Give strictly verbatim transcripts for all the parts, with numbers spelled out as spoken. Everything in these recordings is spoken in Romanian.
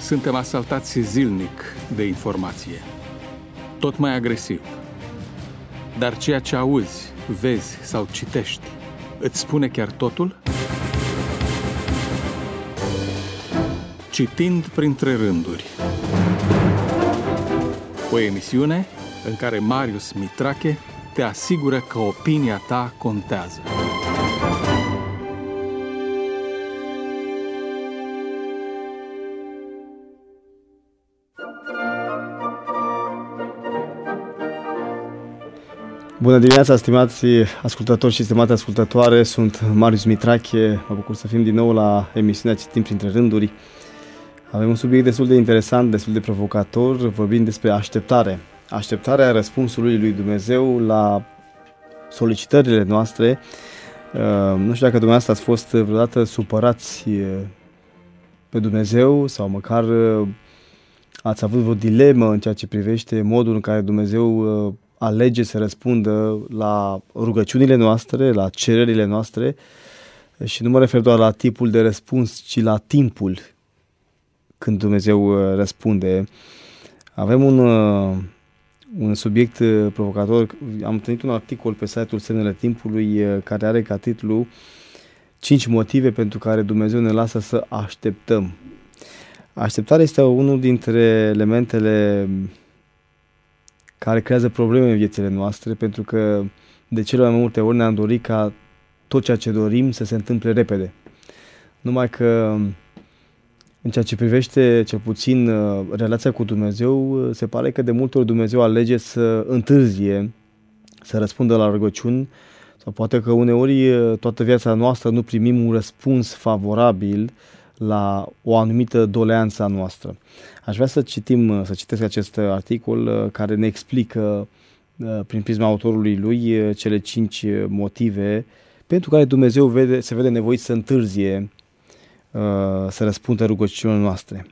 Suntem asaltați zilnic de informație, tot mai agresiv. Dar ceea ce auzi, vezi sau citești, îți spune chiar totul? Citind printre rânduri. O emisiune în care Marius Mitrache te asigură că opinia ta contează. Bună dimineața, stimați ascultători și stimate ascultătoare, sunt Marius Mitrache, mă bucur să fim din nou la emisiunea Citim printre rânduri. Avem un subiect destul de interesant, destul de provocator, vorbim despre așteptare. Așteptarea răspunsului lui Dumnezeu la solicitările noastre. Nu știu dacă dumneavoastră ați fost vreodată supărați pe Dumnezeu sau măcar ați avut o dilemă în ceea ce privește modul în care Dumnezeu alege să răspundă la rugăciunile noastre, la cererile noastre, și nu mă refer doar la tipul de răspuns, ci la timpul când Dumnezeu răspunde. Avem un, un subiect provocator. Am întâlnit un articol pe site-ul Semnele Timpului care are ca titlu cinci motive pentru care Dumnezeu ne lasă să așteptăm. Așteptarea este unul dintre elementele care creează probleme în viețile noastre, pentru că de cele mai multe ori ne-am dorit ca tot ceea ce dorim să se întâmple repede. Numai că în ceea ce privește cel puțin relația cu Dumnezeu, se pare că de multe ori Dumnezeu alege să întârzie, să răspundă la rugăciuni, sau poate că uneori toată viața noastră nu primim un răspuns favorabil la o anumită doleanță a noastră. Aș vrea să citim, să citesc acest articol care ne explică prin prisma autorului lui cele cinci motive pentru care Dumnezeu vede, se vede nevoit să întârzie să răspundă rugăciunile noastre.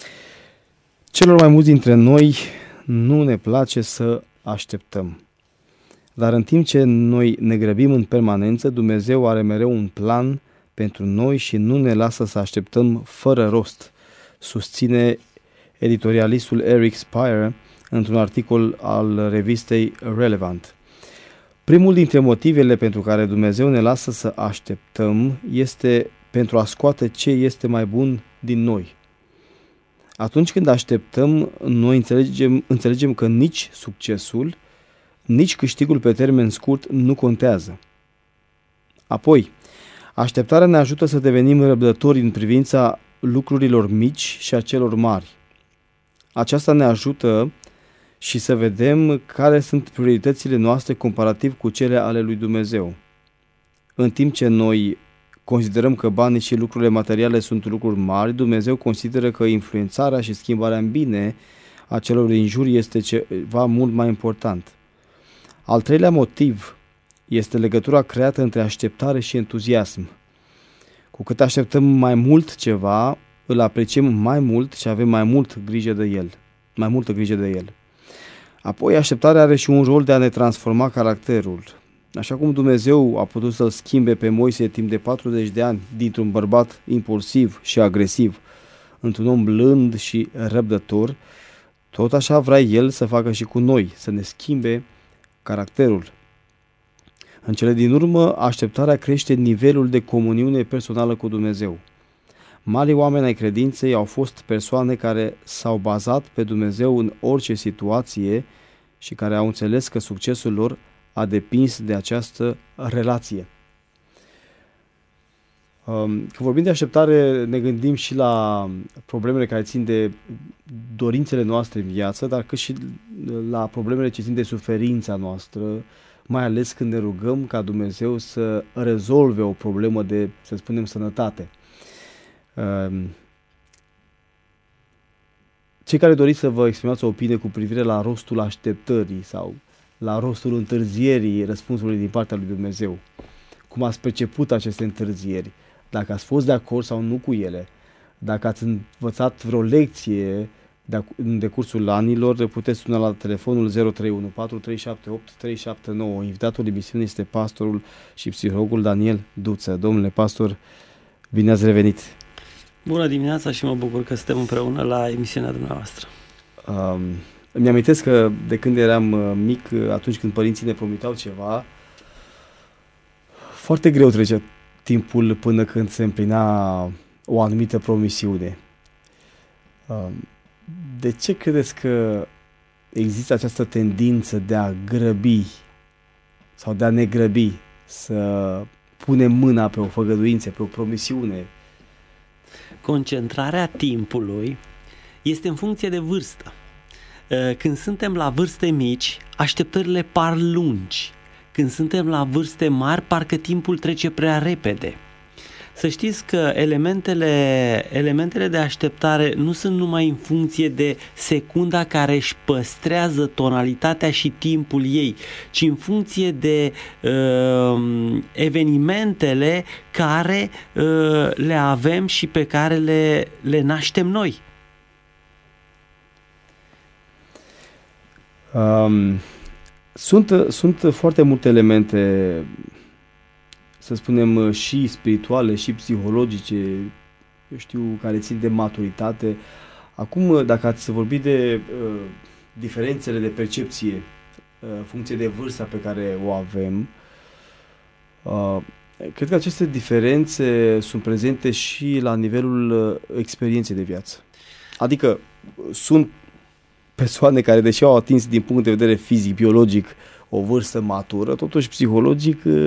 Celor mai mulți dintre noi nu ne place să așteptăm. Dar în timp ce noi ne grăbim în permanență, Dumnezeu are mereu un plan pentru noi și nu ne lasă să așteptăm fără rost, susține editorialistul Eric Spire într-un articol al revistei Relevant. Primul dintre motivele pentru care Dumnezeu ne lasă să așteptăm este pentru a scoate ce este mai bun din noi. Atunci când așteptăm, noi înțelegem, înțelegem că nici succesul, nici câștigul pe termen scurt nu contează. Apoi, așteptarea ne ajută să devenim răbdători în privința lucrurilor mici și a celor mari. Aceasta ne ajută și să vedem care sunt prioritățile noastre comparativ cu cele ale lui Dumnezeu. În timp ce noi considerăm că banii și lucrurile materiale sunt lucruri mari, Dumnezeu consideră că influențarea și schimbarea în bine a celor din jur este ceva mult mai important. Al treilea motiv este legătura creată între așteptare și entuziasm. Cu cât așteptăm mai mult ceva, îl apreciem mai mult și avem mai mult grijă de el, mai multă grijă de el. Apoi, așteptarea are și un rol de a ne transforma caracterul. Așa cum Dumnezeu a putut să-l schimbe pe Moise timp de patruzeci de ani dintr-un bărbat impulsiv și agresiv într-un om blând și răbdător, tot așa vrea El să facă și cu noi, să ne schimbe caracterul. În cele din urmă, așteptarea crește nivelul de comuniune personală cu Dumnezeu. Mari oameni ai credinței au fost persoane care s-au bazat pe Dumnezeu în orice situație și care au înțeles că succesul lor a depins de această relație. Când vorbim de așteptare, ne gândim și la problemele care țin de dorințele noastre în viață, dar cât și la problemele ce țin de suferința noastră, mai ales când ne rugăm ca Dumnezeu să rezolve o problemă de, să spunem, sănătate. Cei care doriți să vă exprimați o opinie cu privire la rostul așteptării sau la rostul întârzierii răspunsului din partea lui Dumnezeu, cum ați perceput aceste întârzieri, dacă ați fost de acord sau nu cu ele, dacă ați învățat vreo lecție în decursul anilor, puteți suna la telefonul zero trei unu patru trei șapte opt trei șapte nouă. Invitatul emisiunii este pastorul și psihologul Daniel Duță. Domnule pastor, bine ați revenit! Bună dimineața și mă bucur că suntem împreună la emisiunea dumneavoastră. Um, îmi amintesc că de când eram mic, atunci când părinții ne promiteau ceva, foarte greu trecea timpul până când se împlinea o anumită promisiune. Um, de ce credeți că există această tendință de a grăbi sau de a ne grăbi, să punem mâna pe o făgăduință, pe o promisiune? Concentrarea timpului este în funcție de vârstă. Când suntem la vârste mici, așteptările par lungi. Când suntem la vârste mari, parcă timpul trece prea repede. Să știți că elementele, elementele de așteptare nu sunt numai în funcție de secunda care își păstrează tonalitatea și timpul ei, ci în funcție de uh, evenimentele care uh, le avem și pe care le, le naștem noi. Um, sunt, sunt foarte multe elemente, să spunem, și spirituale, și psihologice, eu știu, care țin de maturitate. Acum, dacă ați vorbit de uh, diferențele de percepție, uh, funcție de vârsta pe care o avem, uh, cred că aceste diferențe sunt prezente și la nivelul uh, experienței de viață. Adică sunt persoane care, deși au atins din punct de vedere fizic, biologic, o vârstă matură, totuși psihologic uh,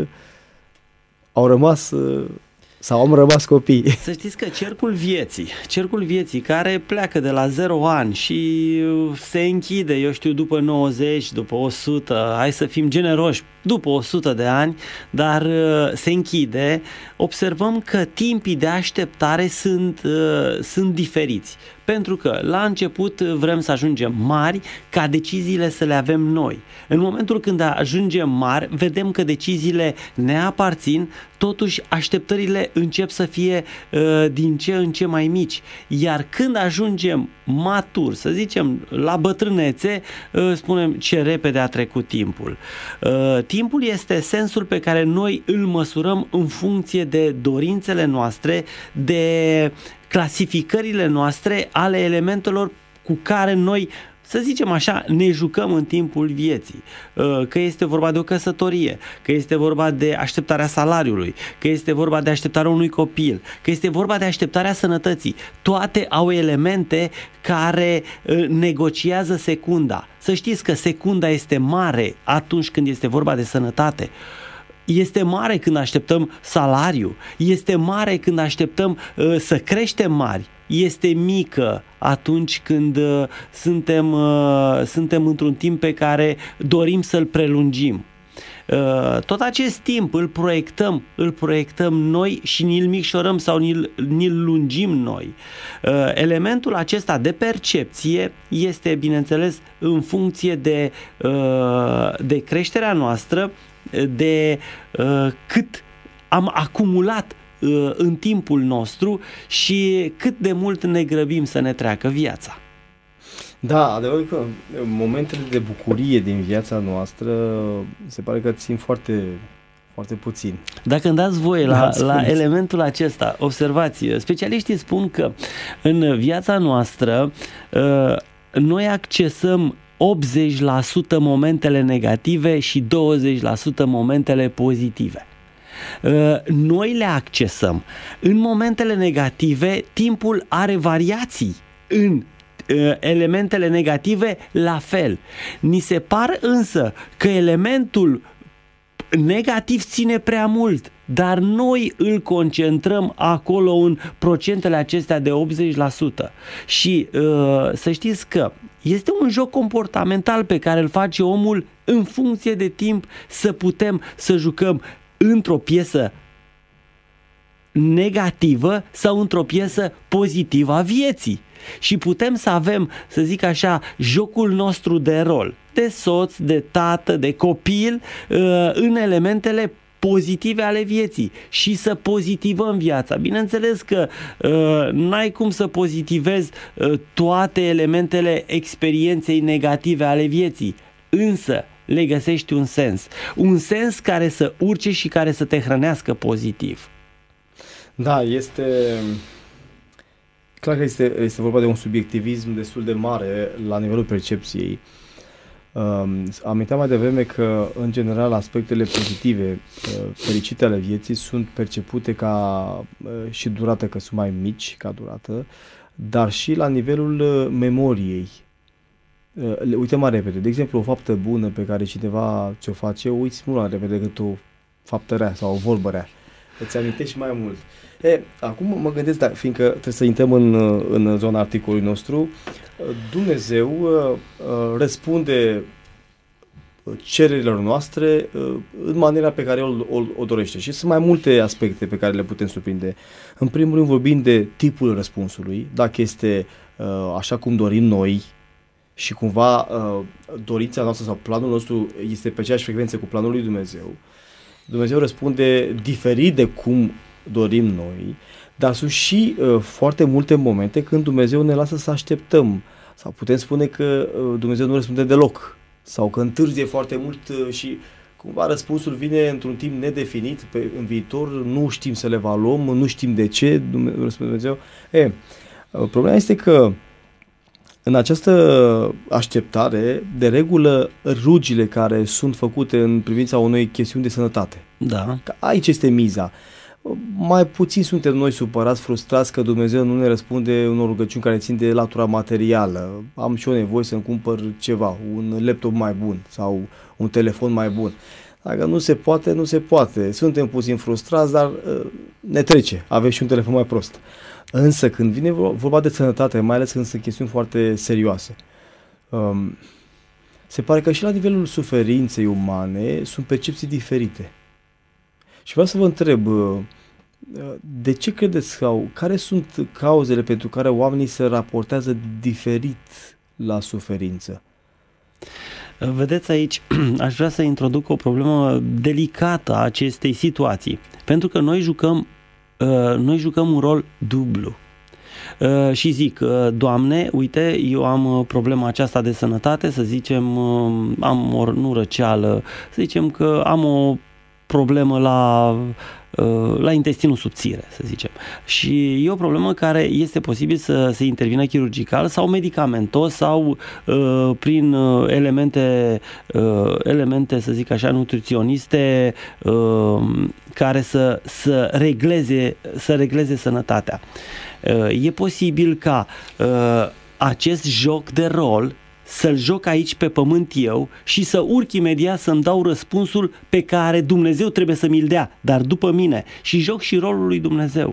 au rămas sau am rămas copii. Să știți că cercul vieții, cercul vieții care pleacă de la zero ani și se închide, eu știu, după nouăzeci, după o sută, hai să fim generoși, după o sută de ani, dar se închide, observăm că timpii de așteptare sunt, sunt diferiți. Pentru că la început vrem să ajungem mari ca deciziile să le avem noi. În momentul când ajungem mari, vedem că deciziile ne aparțin, totuși așteptările încep să fie uh, din ce în ce mai mici. Iar când ajungem maturi, să zicem la bătrânețe, uh, spunem ce repede a trecut timpul. Uh, timpul este sensul pe care noi îl măsurăm în funcție de dorințele noastre, de clasificările noastre ale elementelor cu care noi, să zicem așa, ne jucăm în timpul vieții. Că este vorba de o căsătorie, că este vorba de așteptarea salariului, că este vorba de așteptarea unui copil, că este vorba de așteptarea sănătății. Toate au elemente care negociază secunda. Să știți că secunda este mare atunci când este vorba de sănătate. Este mare când așteptăm salariu, este mare când așteptăm uh, să creștem mari, este mică atunci când uh, suntem, uh, suntem într-un timp pe care dorim să-l prelungim. Uh, tot acest timp îl proiectăm, îl proiectăm noi și ni-l micșorăm sau ni-l, ni-l lungim noi. Uh, elementul acesta de percepție este, bineînțeles, în funcție de, uh, de creșterea noastră, de uh, cât am acumulat uh, în timpul nostru și cât de mult ne grăbim să ne treacă viața. Da, adevărul că momentele de bucurie din viața noastră se pare că țin foarte, foarte puțin. Dacă îmi dați voie la, da, la elementul acesta, observați, specialiștii spun că în viața noastră uh, noi accesăm optzeci la sută momentele negative și douăzeci la sută momentele pozitive. Noi le accesăm. În momentele negative, timpul are variații. În elementele negative, la fel. Ni se par însă că elementul negativ ține prea mult, dar noi îl concentrăm acolo în procentele acestea de optzeci la sută. Și uh, să știți că este un joc comportamental pe care îl face omul în funcție de timp să putem să jucăm într-o piesă negativă sau într-o piesă pozitivă a vieții. Și putem să avem, să zic așa, jocul nostru de rol, de soț, de tată, de copil, în elementele pozitive ale vieții și să pozitivăm viața. Bineînțeles că uh, n-ai cum să pozitivezi uh, toate elementele experienței negative ale vieții, însă le găsești un sens. Un sens care să urce și care să te hrănească pozitiv. Da, este, clar că este, este vorba de un subiectivism destul de mare la nivelul percepției. Um, aminteam mai devreme că, în general, aspectele pozitive, uh, fericite ale vieții sunt percepute ca uh, și durată, că sunt mai mici ca durată, dar și la nivelul uh, memoriei. Uh, le uităm mai repede. De exemplu, o faptă bună pe care cineva ți-o face, uiți mult mai repede decât o faptă rea sau o vorbă rea. Îți amintești mai mult. E, acum mă gândesc, da, fiindcă trebuie să intrăm în, în zona articolului nostru, Dumnezeu uh, răspunde cererilor noastre uh, în maniera pe care o, o, o dorește. Și sunt mai multe aspecte pe care le putem surprinde. În primul rând vorbim de tipul răspunsului, dacă este uh, așa cum dorim noi și cumva uh, dorința noastră sau planul nostru este pe aceeași frecvență cu planul lui Dumnezeu. Dumnezeu răspunde diferit de cum dorim noi, dar sunt și uh, foarte multe momente când Dumnezeu ne lasă să așteptăm, sau putem spune că uh, Dumnezeu nu răspunde deloc, sau că întârzie foarte mult uh, și cumva răspunsul vine într-un timp nedefinit, pe, în viitor nu știm să le evaluăm, nu știm de ce Dumnezeu răspunde Dumnezeu. E, uh, problema este că în această așteptare, de regulă, rugile care sunt făcute în privința unei chestiuni de sănătate. Da. Că aici este miza. Mai puțin suntem noi supărați, frustrați că Dumnezeu nu ne răspunde unor rugăciuni care țin de latura materială. Am și eu nevoie să-mi cumpăr ceva, un laptop mai bun sau un telefon mai bun. Dacă nu se poate, nu se poate. Suntem puțin frustrați, dar uh, ne trece. Avem și un telefon mai prost. Însă când vine vorba de sănătate, mai ales când sunt chestiuni foarte serioase, um, se pare că și la nivelul suferinței umane sunt percepții diferite. Și vreau să vă întreb, de ce credeți sau care sunt cauzele pentru care oamenii se raportează diferit la suferință? Vedeți aici, aș vrea să introduc o problemă delicată a acestei situații, pentru că noi jucăm noi jucăm un rol dublu. Uh, și zic, uh, Doamne, uite, eu am problema aceasta de sănătate, să zicem, uh, am o nu răceală, să zicem că am o problemă la, uh, la intestinul subțire, să zicem. Și e o problemă care este posibil să se intervină chirurgical sau medicamentos sau uh, prin uh, elemente, uh, elemente, să zic așa, nutriționiste uh, care să, să, regleze, să regleze sănătatea. Uh, e posibil ca uh, acest joc de rol să-l joc aici pe pământ eu și să urc imediat să-mi dau răspunsul pe care Dumnezeu trebuie să mi-l dea, dar după mine, și joc și rolul lui Dumnezeu.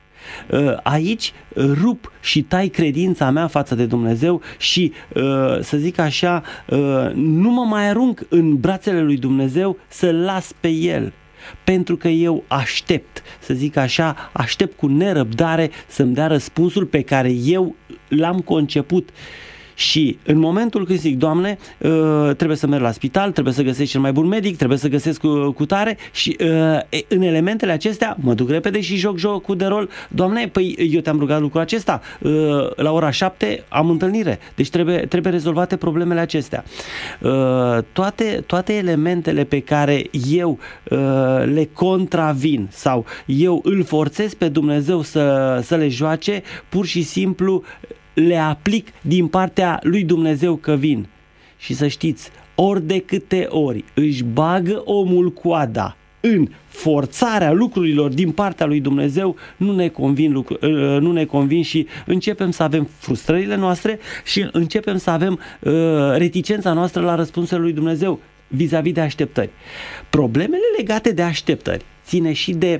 Aici rup și tai credința mea față de Dumnezeu și, să zic așa, nu mă mai arunc în brațele lui Dumnezeu să-l las pe El. Pentru că eu aștept, să zic așa, aștept cu nerăbdare să-mi dea răspunsul pe care eu l-am conceput. Și în momentul când zic, Doamne, trebuie să merg la spital, trebuie să găsesc cel mai bun medic, trebuie să găsesc cu, cu tare și în elementele acestea mă duc repede și joc jocul de rol. Doamne, păi eu te-am rugat lucrul acesta, la ora șapte am întâlnire, deci trebuie, trebuie rezolvate problemele acestea. Toate, toate elementele pe care eu le contravin sau eu îl forțez pe Dumnezeu să, să le joace, pur și simplu le aplic din partea lui Dumnezeu că vin. Și să știți, ori de câte ori își bagă omul coada în forțarea lucrurilor din partea lui Dumnezeu, nu ne convin, lucru, nu ne convin și începem să avem frustrările noastre și începem să avem uh, reticența noastră la răspunsul lui Dumnezeu vis-a-vis de așteptări. Problemele legate de așteptări ține și de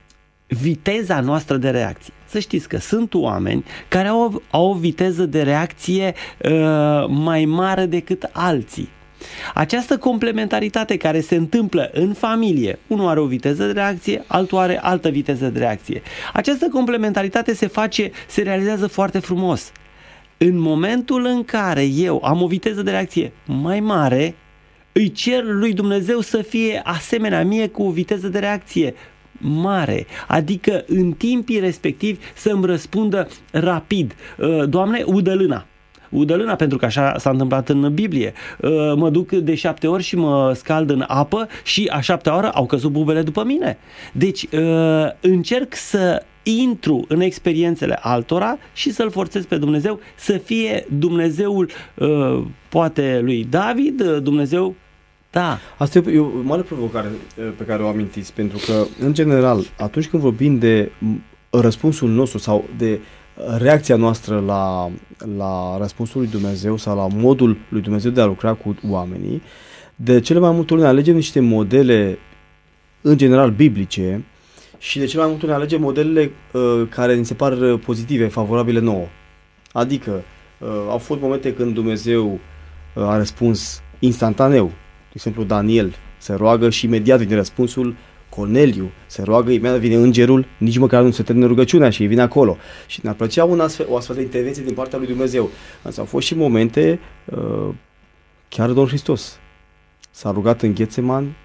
viteza noastră de reacție. Să știți că sunt oameni care au, au o viteză de reacție uh, mai mare decât alții. Această complementaritate care se întâmplă în familie, unul are o viteză de reacție, altul are altă viteză de reacție. Această complementaritate se face, se realizează foarte frumos. În momentul în care eu am o viteză de reacție mai mare, îi cer lui Dumnezeu să fie asemenea mie cu o viteză de reacție mare, adică în timpii respectivi să-mi răspundă rapid. Doamne, udă lâna. Udă lâna, pentru că așa s-a întâmplat în Biblie. Mă duc de șapte ori și mă scald în apă și a șaptea oră au căzut bubele după mine. Deci încerc să intru în experiențele altora și să-L forțez pe Dumnezeu să fie Dumnezeul, uh, poate lui David, Dumnezeu, da. Asta e o mare provocare pe care o amintiți, pentru că, în general, atunci când vorbim de răspunsul nostru sau de reacția noastră la, la răspunsul lui Dumnezeu sau la modul lui Dumnezeu de a lucra cu oamenii, de cele mai multe ori ne alegem niște modele, în general, biblice, și de cele mai multe ori ne alegem modelele uh, care ni se par pozitive, favorabile nouă. Adică, uh, au fost momente când Dumnezeu uh, a răspuns instantaneu. De exemplu, Daniel se roagă și imediat vine răspunsul, Corneliu se roagă, imediat vine îngerul, nici măcar nu se termină rugăciunea și vine acolo. Și ne-ar plăcea un astfel, o astfel de intervenție din partea lui Dumnezeu. Însă au fost și momente, uh, chiar Domnul Hristos s-a rugat în Ghetsemani.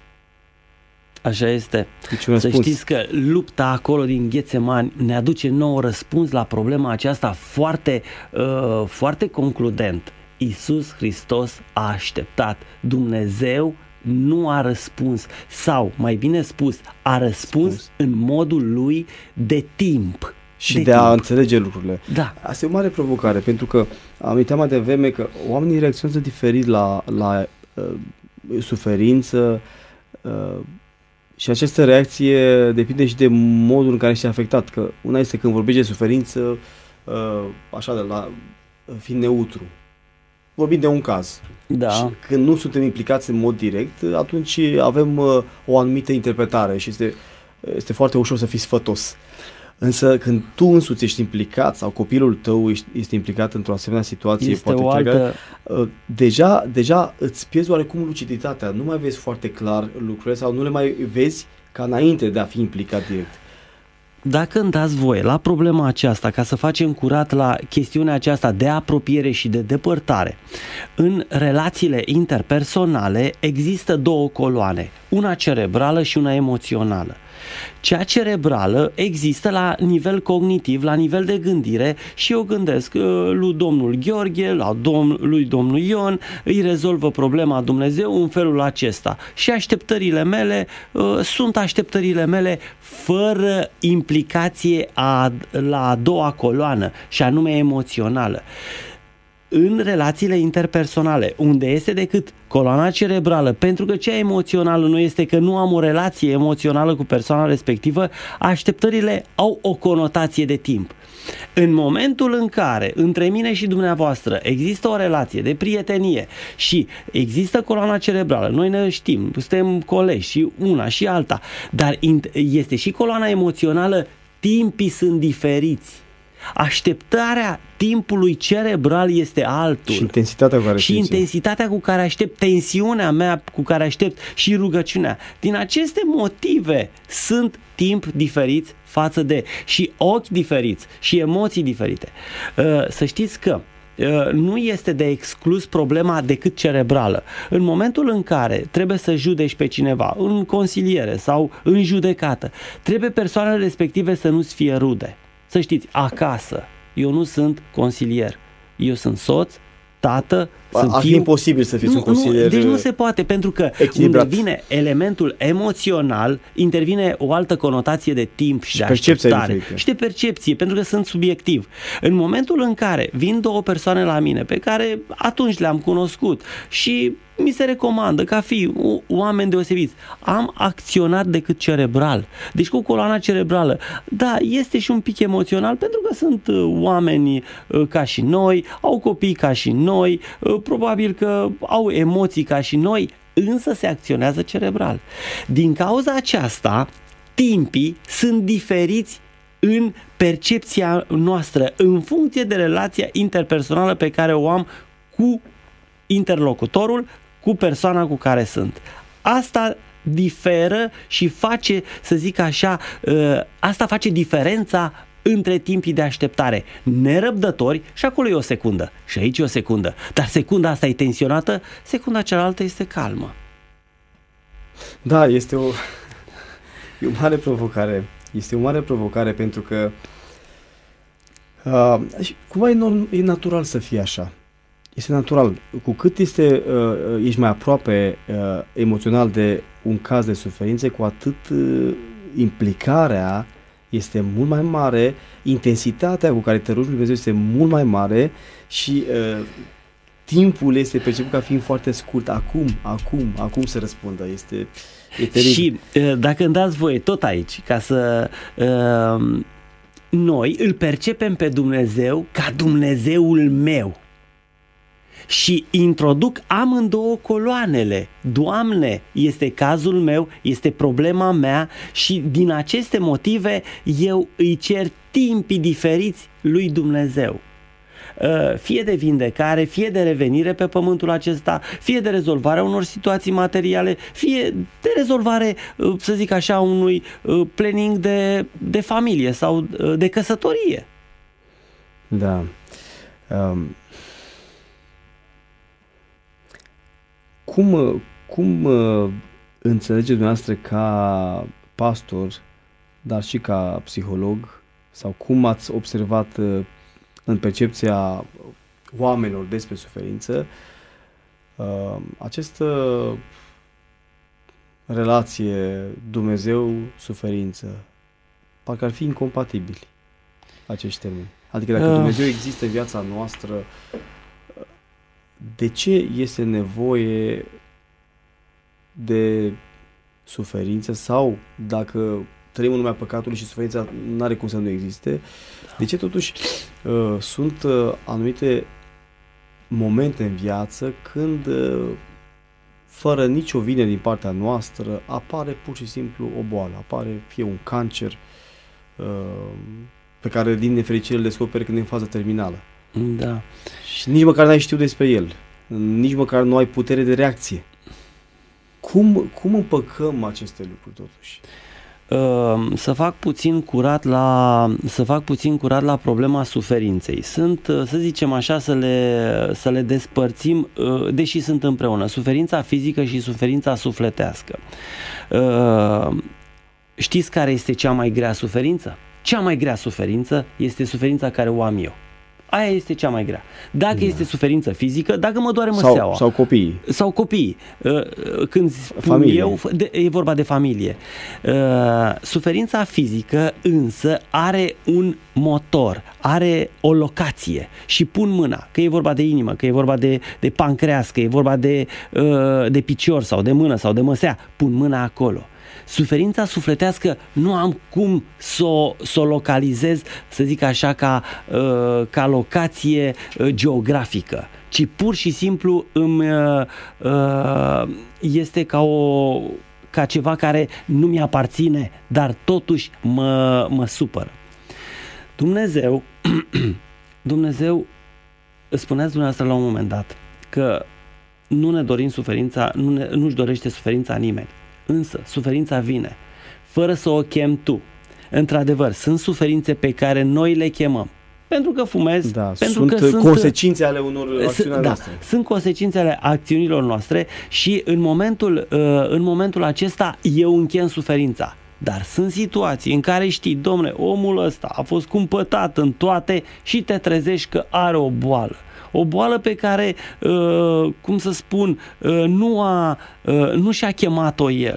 Așa este. Să știți că lupta acolo din Ghetsemani ne aduce nou răspuns la problema aceasta foarte, uh, foarte concludent. Iisus Hristos a așteptat. Dumnezeu nu a răspuns, sau mai bine spus, a răspuns Spus. în modul lui de timp. Și de, de timp. a înțelege lucrurile. Da. Asta e o mare provocare, pentru că am uitat mai devreme că oamenii reacționează diferit la, la uh, suferință uh, și această reacție depinde și de modul în care ești afectat. Că una este când vorbești de suferință, uh, așa, de la fiind neutru. Vorbim de un caz. Da. Și când nu suntem implicați în mod direct, atunci avem uh, o anumită interpretare și este, este foarte ușor să fii sfătos. Însă când tu însuți ești implicat sau copilul tău este implicat într-o asemenea situație, este poate o altă... uh, deja, deja îți pierzi oarecum luciditatea, nu mai vezi foarte clar lucrurile sau nu le mai vezi ca înainte de a fi implicat direct. Dacă îmi dați voie la problema aceasta, ca să facem curat la chestiunea aceasta de apropiere și de depărtare, în relațiile interpersonale există două coloane, una cerebrală și una emoțională. Cea cerebrală există la nivel cognitiv, la nivel de gândire și eu gândesc lui domnul Gheorghe, la dom- lui domnul Ion, îi rezolvă problema Dumnezeu în felul acesta. Și așteptările mele uh, sunt așteptările mele fără implicație a, la a doua coloană, și anume emoțională. În relațiile interpersonale, unde este decât coloana cerebrală, pentru că cea emoțională nu este că nu am o relație emoțională cu persoana respectivă, așteptările au o conotație de timp. În momentul în care între mine și dumneavoastră există o relație de prietenie și există coloana cerebrală, noi ne știm, suntem colegi și una și alta, dar este și coloana emoțională, timpii sunt diferiți. Așteptarea timpului cerebral este altul. Și intensitatea cu care și intensitatea cu care aștept, tensiunea mea cu care aștept și rugăciunea. Din aceste motive sunt timp diferiți față de și ochi diferiți și emoții diferite. Să știți că nu este de exclus problema decât cerebrală. În momentul în care trebuie să judeci pe cineva în consiliere sau în judecată, trebuie persoanele respective să nu-ți fie rude. Să știți, acasă, eu nu sunt consilier. Eu sunt soț, tată, A, sunt ar fi fiu. imposibil să fiți nu, un consilier. Nu, deci nu se poate, pentru că echilibrat. Unde vine elementul emoțional, intervine o altă conotație de timp și, și de așteptare. Și de percepție, pentru că sunt subiectiv. În momentul în care vin două persoane la mine, pe care atunci le-am cunoscut și mi se recomandă ca fi oameni deosebiți, am acționat decât cerebral. Deci cu coloana cerebrală, da, este și un pic emoțional, pentru că sunt oameni ca și noi, au copii ca și noi, probabil că au emoții ca și noi, însă se acționează cerebral. Din cauza aceasta, timpii sunt diferiți în percepția noastră, în funcție de relația interpersonală pe care o am cu interlocutorul, cu persoana cu care sunt. Asta diferă și face, să zic așa, asta face diferența între timpii de așteptare nerăbdători, și acolo e o secundă și aici e o secundă, dar secunda asta e tensionată, secunda cealaltă este calmă. Da, este o e o mare provocare. Este o mare provocare pentru că uh, cumva e, norm, e natural să fie așa. Este natural. Cu cât este, uh, ești mai aproape uh, emoțional de un caz de suferințe, cu atât uh, implicarea este mult mai mare, intensitatea cu care te rogi lui Dumnezeu este mult mai mare și uh, timpul este perceput ca fiind foarte scurt. Acum, acum, acum să răspundă. Este, e teribil. Și uh, dacă îmi dați voie tot aici, ca să... Uh, noi îl percepem pe Dumnezeu ca Dumnezeul meu. Și introduc amândouă coloanele. Doamne, este cazul meu, este problema mea și din aceste motive eu îi cer timpii diferiți lui Dumnezeu. Fie de vindecare, fie de revenire pe pământul acesta, fie de rezolvarea unor situații materiale, fie de rezolvare, să zic așa, unui planning de, de familie sau de căsătorie. Da. Um... Cum, cum uh, înțelegeți dumneavoastră ca pastor, dar și ca psiholog, sau cum ați observat uh, în percepția oamenilor despre suferință uh, această relație Dumnezeu-suferință? Parcă ar fi incompatibili acești termeni. Adică dacă uh. Dumnezeu există în viața noastră, de ce este nevoie de suferință? Sau dacă trăim în lumea păcatului și suferința nu are cum să nu existe, de ce totuși uh, sunt uh, anumite momente în viață când uh, fără nicio vină din partea noastră apare pur și simplu o boală, apare fie un cancer uh, pe care din nefericire îl descoperi când e în fază terminală. Da. Și nici măcar n-ai știut despre el. Nici măcar nu ai putere de reacție. Cum, cum împăcăm aceste lucruri totuși? Uh, să fac puțin curat la să fac puțin curat la problema suferinței. Sunt, să zicem așa, să le, să le despărțim, uh, deși sunt împreună. Suferința fizică și suferința sufletească. Uh, știți care este cea mai grea suferință? Cea mai grea suferință este suferința care o am eu. Aia este cea mai grea. Dacă da. este suferință fizică, dacă mă doare măseaua. Sau copiii. Sau copiii. Când spun eu, de, e vorba de familie. Suferința fizică însă are un motor, are o locație și pun mâna, că e vorba de inimă, că e vorba de, de pancreas, că e vorba de, de picior sau de mână sau de măsea, pun mâna acolo. Suferința sufletească nu am cum să o, să o localizez, să zic așa, ca, uh, ca locație uh, geografică, ci pur și simplu îmi, uh, uh, este ca, o, ca ceva care nu mi aparține, dar totuși mă, mă supără. Dumnezeu, Dumnezeu, spuneați dumneavoastră la un moment dat că nu ne dorim suferința, nu ne, nu-și dorește suferința nimeni. Însă, suferința vine, fără să o chem tu. Într-adevăr, sunt suferințe pe care noi le chemăm. Pentru că fumez, da, pentru sunt că sunt consecințe ale unor acțiuni da, noastre. Sunt consecințe ale acțiunilor noastre și în momentul, în momentul acesta eu închem suferința. Dar sunt situații în care știi, domne, omul ăsta a fost cumpătat în toate și te trezești că are o boală. O boală pe care, uh, cum să spun, uh, nu, a, uh, nu și-a chemat-o el.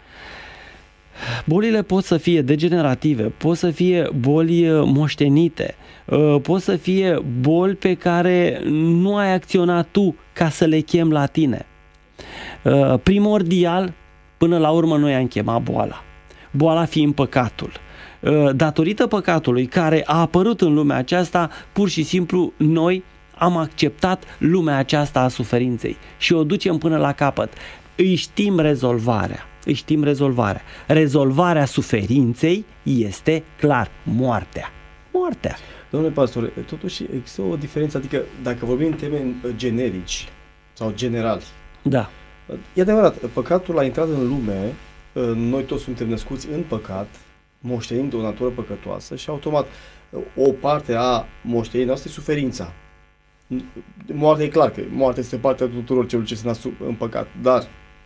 Bolile pot să fie degenerative, pot să fie boli moștenite, uh, pot să fie boli pe care nu ai acționat tu ca să le chem la tine. Uh, primordial, până la urmă noi am chemat boala. Boala fiind păcatul. Uh, datorită păcatului care a apărut în lumea aceasta, pur și simplu noi am acceptat lumea aceasta a suferinței și o ducem până la capăt. Îi știm rezolvarea. Îi știm rezolvarea. Rezolvarea suferinței este clar moartea. Moartea. Domnule pastor, totuși există o diferență, adică dacă vorbim în termeni generici sau generali. Da. E adevărat, păcatul a intrat în lume, noi toți suntem născuți în păcat, moștenind o natură păcătoasă și automat o parte a moștenirii noastre e suferința. Moartea e clar că moartea este partea tuturor celor ce se nasc în păcat, dar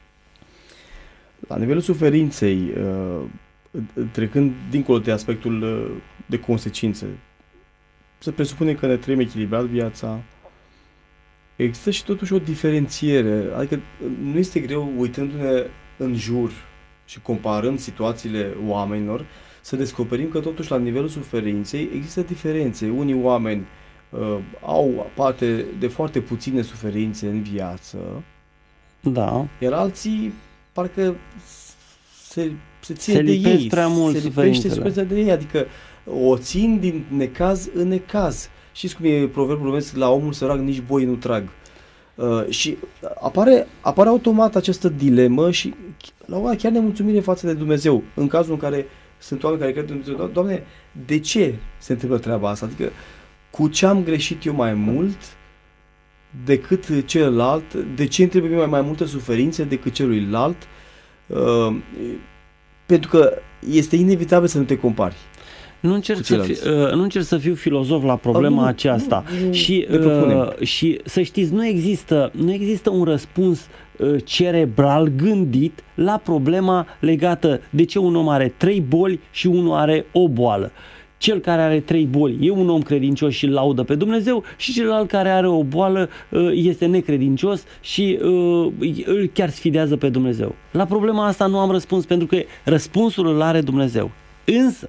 la nivelul suferinței, trecând dincolo de aspectul de consecințe, se presupune că ne trăim echilibrat viața. Există și totuși o diferențiere, adică nu este greu uitându-ne în jur și comparând situațiile oamenilor să descoperim că totuși la nivelul suferinței există diferențe. Unii oameni uh, au parte de foarte puține suferințe în viață, da. Iar alții parcă se, se țin se de ei, prea mult se lipește suferința de ei, adică o țin din necaz în necaz. Știți cum e proverbul românesc, la omul sărac nici boi nu trag. Uh, și apare, apare automat această dilemă și la o chiar nemulțumire față de Dumnezeu. În cazul în care sunt oameni care cred în Dumnezeu, Doamne, de ce se întâmplă treaba asta? Adică cu ce am greșit eu mai mult decât celălalt? De ce îmi trebuie mai, mai multă suferință decât celuilalt? Uh, pentru că este inevitabil să nu te compari. Nu încerc, să fi, uh, nu încerc să fiu filozof la problema nu, aceasta. Nu, nu, și, uh, și să știți, nu există, nu există un răspuns uh, cerebral gândit la problema legată de ce un om are trei boli și unul are o boală. Cel care are trei boli e un om credincios și îl laudă pe Dumnezeu și celălalt care are o boală uh, este necredincios și uh, îl chiar sfidează pe Dumnezeu. La problema asta nu am răspuns, pentru că răspunsul îl are Dumnezeu. Însă,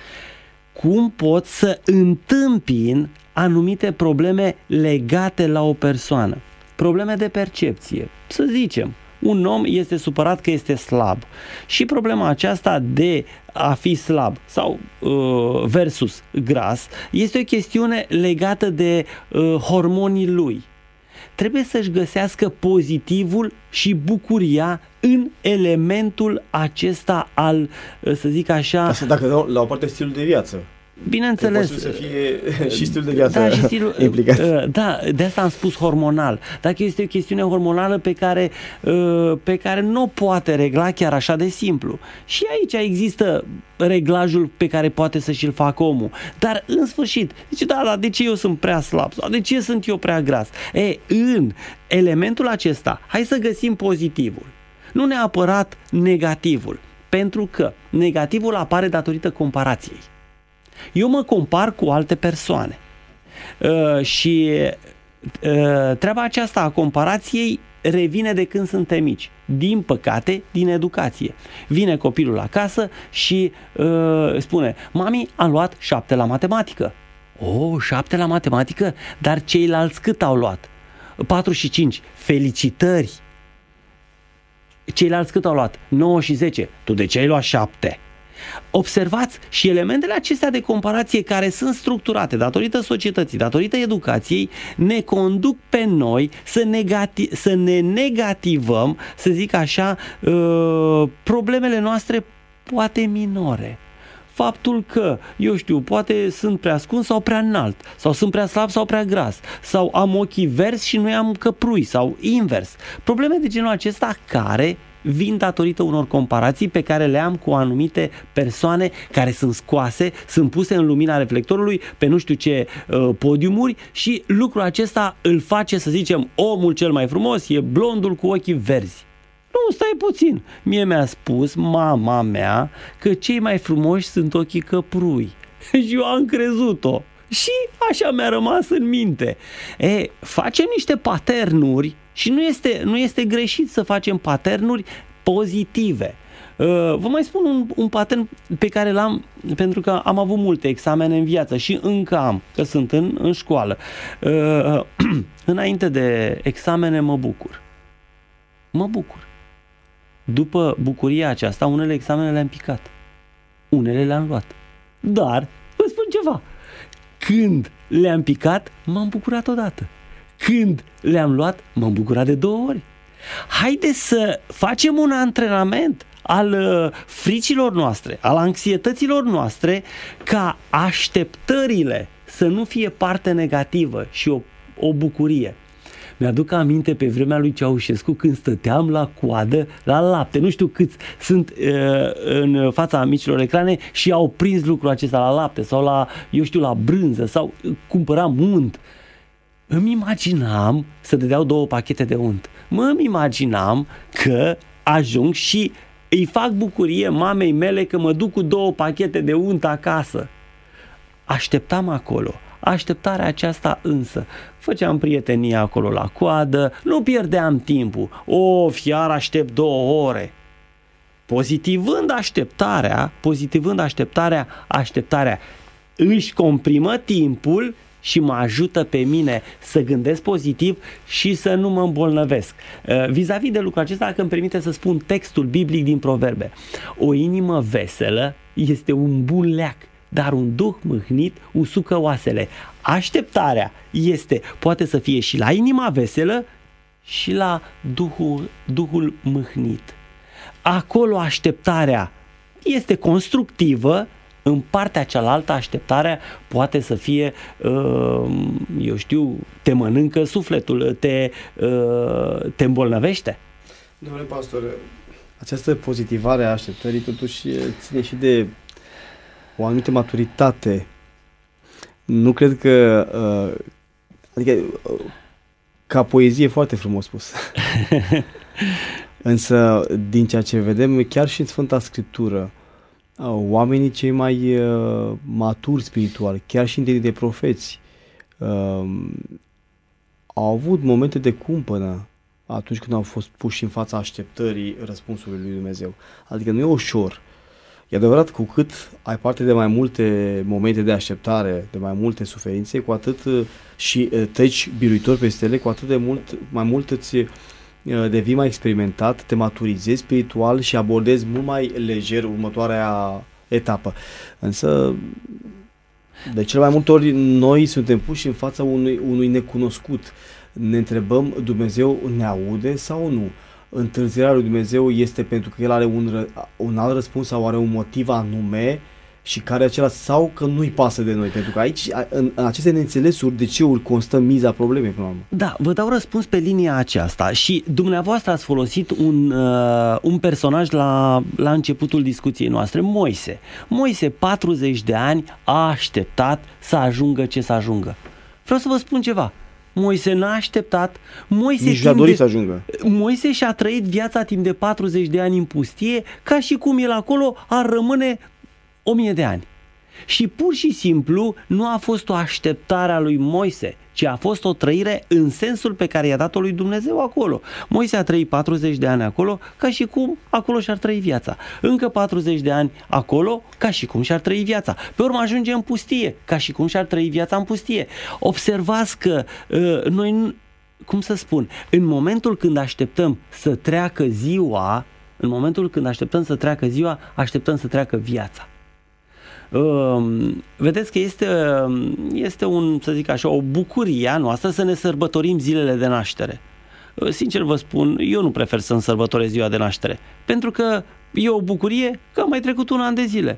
cum pot să întâmpin anumite probleme legate la o persoană? Probleme de percepție. Să zicem, un om este supărat că este slab și problema aceasta de a fi slab sau uh, versus gras este o chestiune legată de uh, hormonii lui. Trebuie să-și găsească pozitivul și bucuria în elementul acesta al, să zic așa... Asta dacă la o parte stilul de viață. Bineînțeles. Poate să fie și stilul de viață da, și stilul, implicat. Da, de asta am spus hormonal. Dacă este o chestiune hormonală pe care, pe care nu o poate regla chiar așa de simplu. Și aici există reglajul pe care poate să și-l facă omul. Dar în sfârșit, zice, da, da, de ce eu sunt prea slab? Sau de ce sunt eu prea gras? E, în elementul acesta, hai să găsim pozitivul. Nu neapărat negativul. Pentru că negativul apare datorită comparației. Eu mă compar cu alte persoane uh, și uh, treaba aceasta a comparației revine de când suntem mici. Din păcate, din educație. Vine copilul acasă și uh, spune, mami, am luat șapte la matematică. Oh, șapte la matematică? Dar ceilalți cât au luat? patru și cinci. Felicitări! Ceilalți cât au luat? nouă și zece. Tu de ce ai luat șapte? Observați, și elementele acestea de comparație care sunt structurate datorită societății, datorită educației, ne conduc pe noi să, negati- să ne negativăm, să zic așa, uh, problemele noastre poate minore. Faptul că, eu știu, poate sunt prea ascuns sau prea înalt, sau sunt prea slab sau prea gras, sau am ochii verzi și nu am căprui, sau invers. Probleme de genul acesta care vin datorită unor comparații pe care le am cu anumite persoane care sunt scoase, sunt puse în lumina reflectorului pe nu știu ce uh, podiumuri și lucrul acesta îl face, să zicem, omul cel mai frumos e blondul cu ochii verzi. Nu, stai puțin. Mie mi-a spus mama mea că cei mai frumoși sunt ochii căprui. Și eu am crezut-o. Și așa mi-a rămas în minte. E, facem niște paternuri și nu este, nu este greșit să facem paternuri pozitive. Uh, vă mai spun un, un patern pe care l-am, pentru că am avut multe examene în viață și încă am, că sunt în, în școală. Uh, înainte de examene mă bucur. Mă bucur. După bucuria aceasta, unele examene le-am picat. Unele le-am luat. Dar, vă spun ceva, când le-am picat, m-am bucurat odată. Când le-am luat, m-am bucurat de două ori. Haideți să facem un antrenament al uh, fricilor noastre, al anxietăților noastre, ca așteptările să nu fie parte negativă și o, o bucurie. Mi-aduc aminte pe vremea lui Ceaușescu când stăteam la coadă la lapte. Nu știu câți sunt uh, în fața micilor ecrane și au prins lucrul acesta la lapte sau la, eu știu, la brânză sau cumpăram unt. Îmi imaginam să dădeau două pachete de unt. Mă îmi imaginam că ajung și îi fac bucurie mamei mele că mă duc cu două pachete de unt acasă. Așteptam acolo. Așteptarea aceasta însă, făceam prietenie acolo la coadă, nu pierdeam timpul. O, fiar, aștept două ore. pozitivând așteptarea, pozitivând așteptarea, așteptarea își comprimă timpul și mă ajută pe mine să gândesc pozitiv și să nu mă îmbolnăvesc. Vis-a-vis de lucrul acesta, dacă îmi permite să spun textul biblic din Proverbe. O inimă veselă este un bun leac, dar un duh mâhnit usucă oasele. Așteptarea este, poate să fie și la inima veselă și la duhul, duhul mâhnit. Acolo așteptarea este constructivă, în partea cealaltă așteptarea poate să fie, eu știu, te mănâncă sufletul, te, te îmbolnăvește. Domnule pastor, această pozitivare a așteptării totuși ține și de o anumită maturitate. Nu cred că, adică, ca poezie foarte frumos spus. Însă, din ceea ce vedem chiar și în Sfânta Scriptură, oamenii cei mai uh, maturi spiritual, chiar și întâi de profeți, uh, au avut momente de cumpănă atunci când au fost puși în fața așteptării răspunsului lui Dumnezeu. Adică nu e ușor. E adevărat, cu cât ai parte de mai multe momente de așteptare, de mai multe suferințe, cu atât uh, și uh, treci biruitor peste ele, cu atât de mult, mai mult îți uh, devii mai experimentat, te maturizezi spiritual și abordezi mult mai lejer următoarea etapă. Însă, de cele mai multe ori, noi suntem puși în fața unui, unui necunoscut. Ne întrebăm, Dumnezeu ne aude sau nu? Întârzierea lui Dumnezeu este pentru că El are un, un alt răspuns sau are un motiv anume și care acela, sau că nu-i pasă de noi, pentru că aici, în, în aceste neînțelesuri, de ce ori constă miza problemei până la urmă? Da, vă dau răspuns pe linia aceasta și dumneavoastră ați folosit un, uh, un personaj la, la începutul discuției noastre, Moise. Moise, patruzeci de ani, a așteptat să ajungă ce să ajungă. Vreau să vă spun ceva. Moise n-a așteptat. Moise Nici a dorit de... să ajungă. Moise și-a trăit viața timp de patruzeci de ani în pustie, ca și cum el acolo ar rămâne o mie de ani. Și pur și simplu nu a fost o așteptare a lui Moise, ci a fost o trăire în sensul pe care i-a dat-o lui Dumnezeu acolo. Moise a trăit patruzeci de ani acolo, ca și cum acolo și-ar trăi viața. Încă patruzeci de ani acolo, ca și cum și-ar trăi viața. Pe urmă ajunge în pustie, ca și cum și-ar trăi viața în pustie. Observați că uh, noi, cum să spun, în momentul când așteptăm să treacă ziua, în momentul când așteptăm să treacă ziua, așteptăm să treacă viața. Uh, vedeți că este, este un, să zic așa, o bucurie a noastră să ne sărbătorim zilele de naștere. Uh, sincer vă spun, eu nu prefer să-mi sărbătoresc ziua de naștere, pentru că e o bucurie că am mai trecut un an de zile.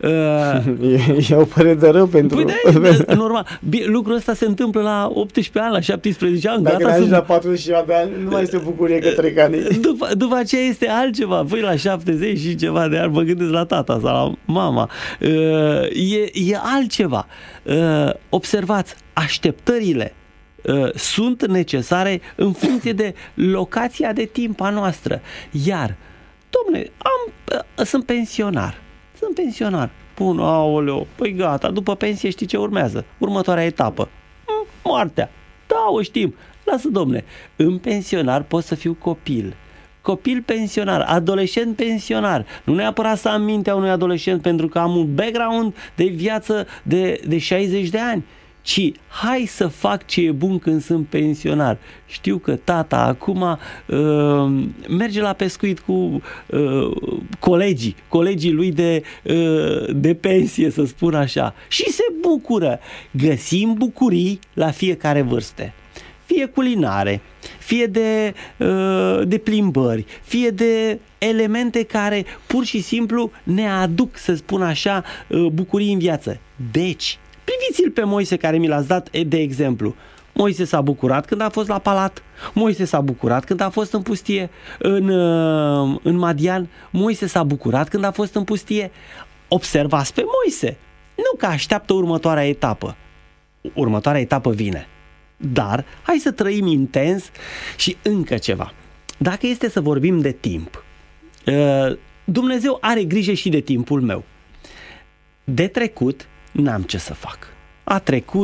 Uh, e, e o părere de rău pentru... Păi de, normal. Lucrul ăsta se întâmplă la optsprezece ani, la șaptesprezece ani. Dacă gata, ne sunt... la patruzeci de ani, nu mai este o bucurie că trec ani. După, după aceea este altceva. Păi la șaptezeci și ceva de ani mă gândesc la tata sau la mama. Uh, e, e altceva. Uh, observați, așteptările uh, sunt necesare în funcție de locația de timp a noastră. Iar, dom'le, am, uh, sunt pensionar. Sunt pensionar. Bun, aoleo, păi gata, după pensie știi ce urmează? Următoarea etapă. Moartea. Da, o știm. Lasă, domne, în pensionar pot să fiu copil. Copil pensionar, adolescent pensionar. Nu neapărat să am mintea unui adolescent pentru că am un background de viață de, de șaizeci de ani. Ci hai să fac ce e bun când sunt pensionar. Știu că tata acum uh, merge la pescuit cu uh, colegii, colegii lui de, uh, de pensie, să spun așa, și se bucură. Găsim bucurii la fiecare vârstă. Fie culinare, fie de, uh, de plimbări, fie de elemente care pur și simplu ne aduc, să spun așa, uh, bucurii în viață. Deci, priviți-l pe Moise care mi l-ați dat de exemplu. Moise s-a bucurat când a fost la palat. Moise s-a bucurat când a fost în pustie, în, în Madian. Moise s-a bucurat când a fost în pustie. Observați pe Moise. Nu că așteaptă următoarea etapă. Următoarea etapă vine. Dar hai să trăim intens și încă ceva. Dacă este să vorbim de timp, Dumnezeu are grijă și de timpul meu. De trecut n-am ce să fac. A trecut,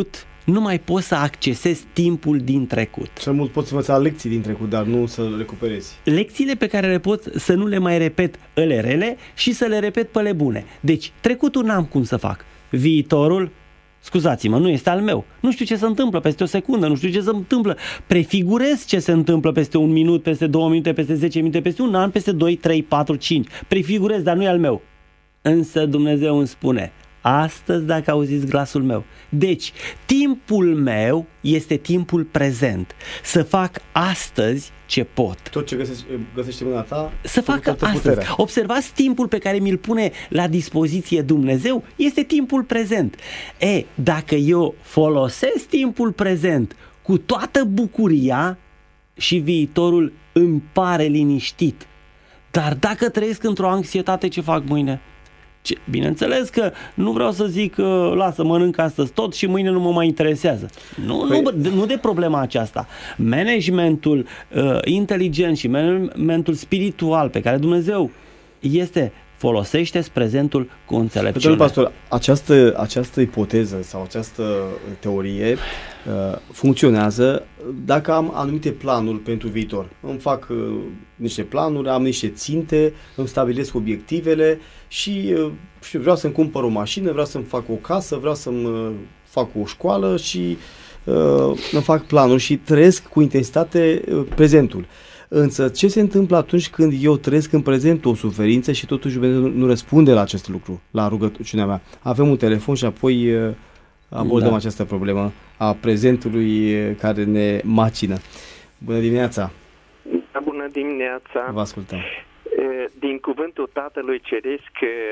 nu mai poți să accesezi timpul din trecut. Cel mult poți învăța lecții din trecut, dar nu să le recuperezi. Lecțiile pe care le pot să nu le mai repet ele rele și să le repet pe le bune. Deci, trecutul n-am cum să fac. Viitorul, scuzați-mă, nu este al meu. Nu știu ce se întâmplă peste o secundă, nu știu ce se întâmplă. Prefigurez ce se întâmplă peste un minut, peste două minute, peste zece minute, peste un an, peste doi, trei, patru, cinci. Prefigurez, dar nu e al meu. Însă Dumnezeu îmi spune: astăzi, dacă auziți glasul meu. Deci, timpul meu este timpul prezent. Să fac astăzi ce pot. Tot ce găsești, găsești în mâna ta, să fac astăzi. Puterea. Observați, timpul pe care mi-l pune la dispoziție Dumnezeu este timpul prezent. E, dacă eu folosesc timpul prezent cu toată bucuria, și viitorul îmi pare liniștit. Dar dacă trăiesc într-o anxietate, ce fac mâine? Ce? Bineînțeles că nu vreau să zic că lasă, mănânc astăzi tot și mâine nu mă mai interesează. Nu, păi... nu, nu de problema aceasta. Managementul uh, inteligent și managementul spiritual pe care Dumnezeu este, folosește-ți prezentul cu înțelepciune. Domnul pastor, această, această ipoteză sau această teorie uh, funcționează dacă am anumite planuri pentru viitor. Îmi fac uh, niște planuri, am niște ținte, îmi stabilesc obiectivele și uh, vreau să-mi cumpăr o mașină, vreau să-mi fac o casă, vreau să-mi uh, fac o școală și uh, îmi fac planuri și trăiesc cu intensitate uh, prezentul. Însă ce se întâmplă atunci când eu trăiesc în prezent o suferință și totuși Dumnezeu nu răspunde la acest lucru, la rugăciunea mea? Avem un telefon și apoi abordăm da. această problemă a prezentului care ne macină. Bună dimineața! Da, bună dimineața! Vă ascultăm! Din cuvântul Tatălui Ceresc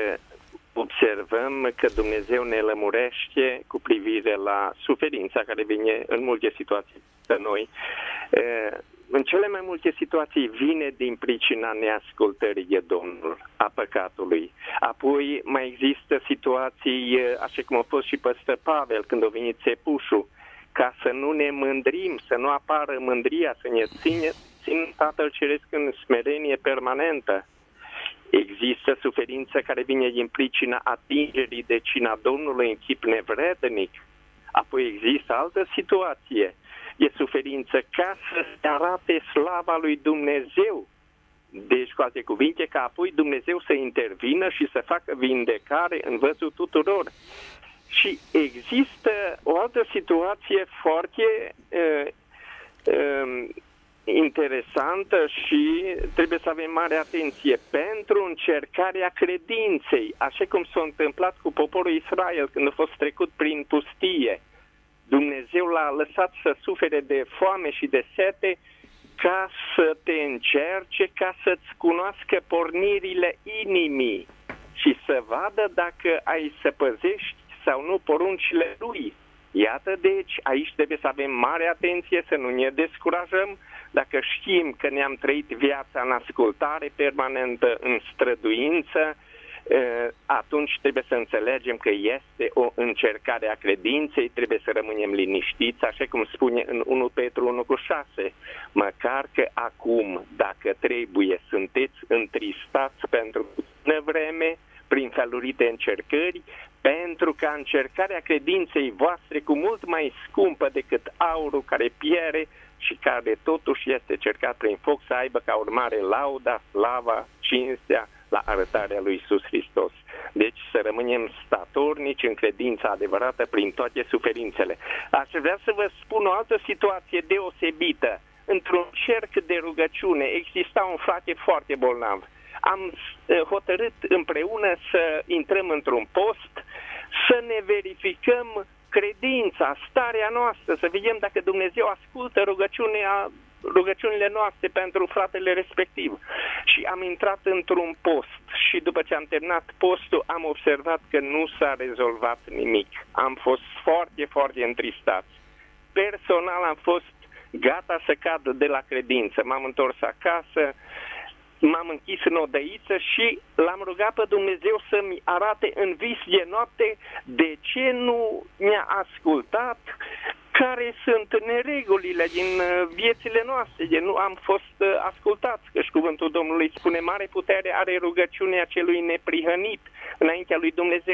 observăm că Dumnezeu ne lămurește cu privire la suferința care vine în multe situații pe noi. În cele mai multe situații vine din pricina neascultării de Domnul, a păcatului. Apoi mai există situații, așa cum a fost și păstor Pavel când a venit țepușul, ca să nu ne mândrim, să nu apară mândria, să ne ține, țin Tatăl Ceresc în smerenie permanentă. Există suferință care vine din pricina atingerii de cina Domnului în chip nevrednic. Apoi există altă situație. E suferință ca să se arate slava lui Dumnezeu. Deci, cu alte cuvinte, ca apoi Dumnezeu să intervină și să facă vindecare în văzul tuturor. Și există o altă situație foarte uh, uh, interesantă și trebuie să avem mare atenție pentru încercarea credinței, așa cum s-a întâmplat cu poporul Israel când a fost trecut prin pustie. Dumnezeu l-a lăsat să sufere de foame și de sete ca să te încerce, ca să-ți cunoască pornirile inimii și să vadă dacă ai să păzești sau nu poruncile lui. Iată, deci, aici trebuie să avem mare atenție, să nu ne descurajăm. Dacă știm că ne-am trăit viața în ascultare permanentă, în străduință, atunci trebuie să înțelegem că este o încercare a credinței, trebuie să rămânem liniștiți, așa cum spune în unu Petru unu cu șase. Măcar că acum, dacă trebuie, sunteți întristați pentru puțină vreme, prin felurite încercări, pentru ca încercarea credinței voastre, cu mult mai scumpă decât aurul care piere și care totuși este cercat prin foc, să aibă ca urmare lauda, slava, cinstea, la arătarea lui Iisus Hristos. Deci să rămânem statornici în credința adevărată prin toate suferințele. Aș vrea să vă spun o altă situație deosebită. Într-un cerc de rugăciune exista un frate foarte bolnav. Am hotărât împreună să intrăm într-un post, să ne verificăm credința, starea noastră, să vedem dacă Dumnezeu ascultă rugăciunea rugăciunile noastre pentru fratele respectiv. Și am intrat într-un post și după ce am terminat postul am observat că nu s-a rezolvat nimic. Am fost foarte, foarte întristați. Personal am fost gata să cad de la credință. M-am întors acasă, m-am închis în odăiță și l-am rugat pe Dumnezeu să-mi arate în vis de noapte de ce nu mi-a ascultat, care sunt neregulile din viețile noastre, de nu am fost ascultați, căci cuvântul Domnului spune: mare putere are rugăciunea celui neprihănit înaintea lui Dumnezeu.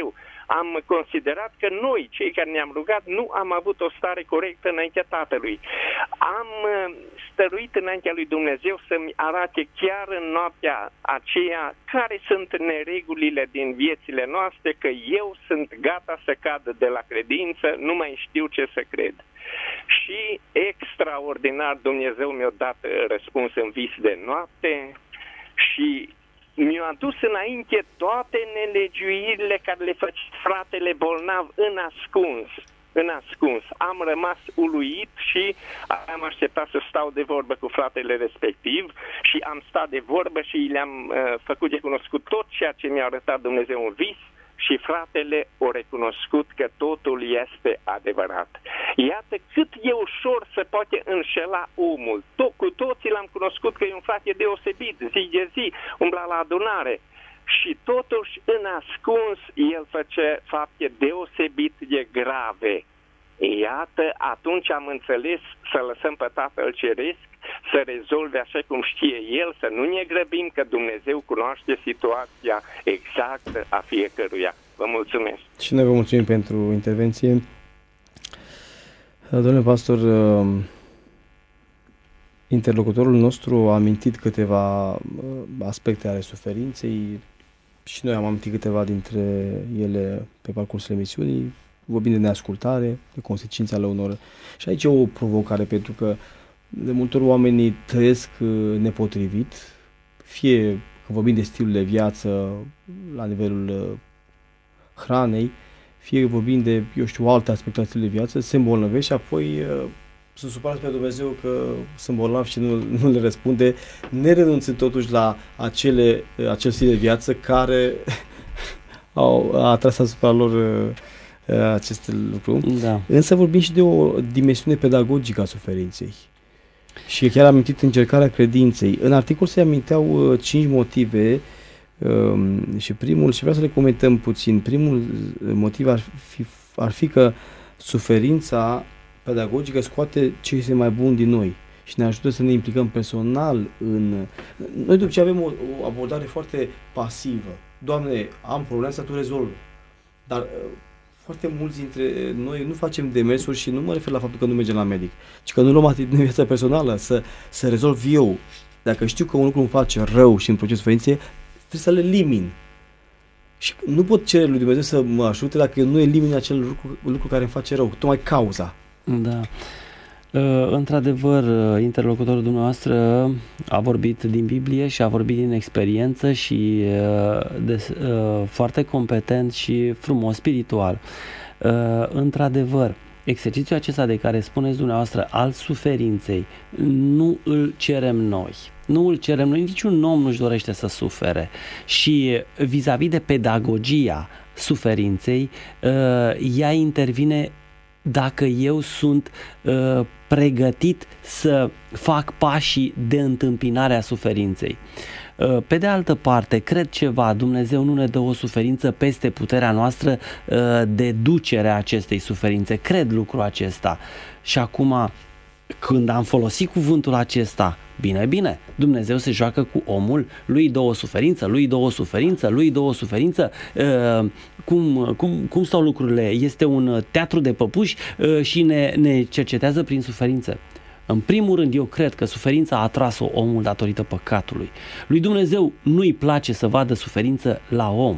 am considerat că noi, cei care ne-am rugat, nu am avut o stare corectă înaintea Tatălui. Am stăruit înaintea lui Dumnezeu să-mi arate chiar în noaptea aceea care sunt neregulile din viețile noastre, că eu sunt gata să cad de la credință, nu mai știu ce să cred. Și extraordinar Dumnezeu mi-a dat răspuns în vis de noapte și mi-a adus înainte toate nelegiuirile care le făcea fratele bolnav în ascuns. În ascuns. Am rămas uluit și am așteptat să stau de vorbă cu fratele respectiv și am stat de vorbă și le-am uh, făcut de cunoscut tot ceea ce mi-a arătat Dumnezeu în vis și fratele o recunoscut că totul este adevărat. Iată cât e ușor să poate înșela omul. Tot, cu toții l-am cunoscut că e un frate deosebit, zi de zi, umbla la adunare. Și totuși, în ascuns, el face fapte deosebit de grave. Iată, atunci am înțeles să lăsăm pe Tatăl Ceresc să rezolve așa cum știe El, să nu ne grăbim, că Dumnezeu cunoaște situația exactă a fiecăruia. Vă mulțumesc. Și noi vă mulțumim pentru intervenție. Domnule pastor, interlocutorul nostru a amintit câteva aspecte ale suferinței și noi am amintit câteva dintre ele pe parcursul emisiunii, vorbind de neascultare, de consecințe ale unor. Și aici e o provocare, pentru că de multe ori oamenii trăiesc nepotrivit, fie că vorbim de stilul de viață la nivelul hranei, fie că vorbim de, eu știu, alte aspecte ale stilului de viață, se îmbolnăvesc și apoi sunt supărați pe Dumnezeu că sunt bolnavi și nu, nu le răspunde, ne renunțând totuși la acele, acel stil de viață care au, a atras asupra lor aceste lucruri. Da. Însă vorbim și de o dimensiune pedagogică a suferinței. Și chiar am amintit încercarea credinței. În articol se aminteau cinci motive um, și primul, și vreau să le comentăm puțin, primul motiv ar fi, ar fi că suferința pedagogică scoate ce este mai bun din noi și ne ajută să ne implicăm personal în... Noi după ce avem o, o abordare foarte pasivă. Doamne, am probleme, să tu rezolvi. Dar foarte mulți dintre noi nu facem demersuri și nu mă refer la faptul că nu mergem la medic, ci că nu luăm atitudine în viața personală, să, să rezolv eu. Dacă știu că un lucru îmi face rău și îmi produce suferințe, trebuie să le elimin. Și nu pot cere lui Dumnezeu să mă ajute dacă eu nu elimin acel lucru, lucru care îmi face rău, tocmai cauza. Da. Uh, într-adevăr, interlocutorul dumneavoastră a vorbit din Biblie și a vorbit din experiență și uh, de, uh, foarte competent și frumos spiritual. Uh, într-adevăr, exercițiul acesta de care spuneți dumneavoastră al suferinței nu îl cerem noi. Nu îl cerem noi, niciun om nu-și dorește să sufere. Și vis-a-vis de pedagogia suferinței, uh, ea intervine dacă eu sunt uh, pregătit să fac pașii de întâmpinare a suferinței. Uh, pe de altă parte, cred ceva, Dumnezeu nu ne dă o suferință peste puterea noastră uh, de ducere a acestei suferințe. Cred lucrul acesta. Și acum, când am folosit cuvântul acesta, bine, bine, Dumnezeu se joacă cu omul, lui dă o suferință, lui dă o suferință, lui dă o suferință. Uh, cum, cum, cum stau lucrurile? Este un teatru de păpuși uh, și ne, ne cercetează prin suferință. În primul rând, eu cred că suferința a atras-o omul datorită păcatului. Lui Dumnezeu nu-i place să vadă suferință la om.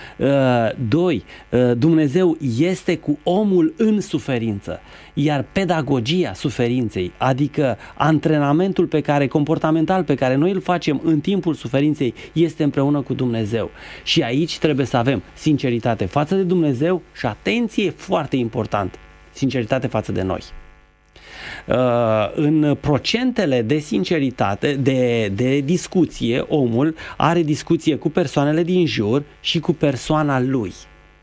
Doi, Dumnezeu este cu omul în suferință, iar pedagogia suferinței, adică antrenamentul pe care, comportamental pe care noi îl facem în timpul suferinței, este împreună cu Dumnezeu. Și aici trebuie să avem sinceritate față de Dumnezeu și, atenție, foarte important, sinceritate față de noi. Uh, în procentele de sinceritate, de, de discuție, omul are discuție cu persoanele din jur și cu persoana lui.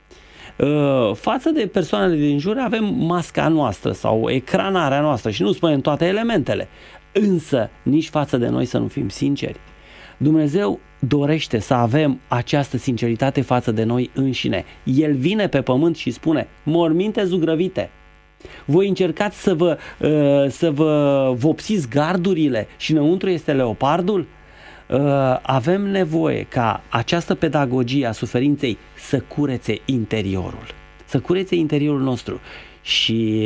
Uh, față de persoanele din jur avem masca noastră sau ecranarea noastră și nu spunem toate elementele, însă nici față de noi să nu fim sinceri. Dumnezeu dorește să avem această sinceritate față de noi înșine. El vine pe pământ și spune: morminte zugrăvite, voi încercați să vă, uh, să vă vopsiți gardurile și înăuntru este leopardul? avem nevoie ca această pedagogie a suferinței să curețe interiorul, să curețe interiorul nostru. Și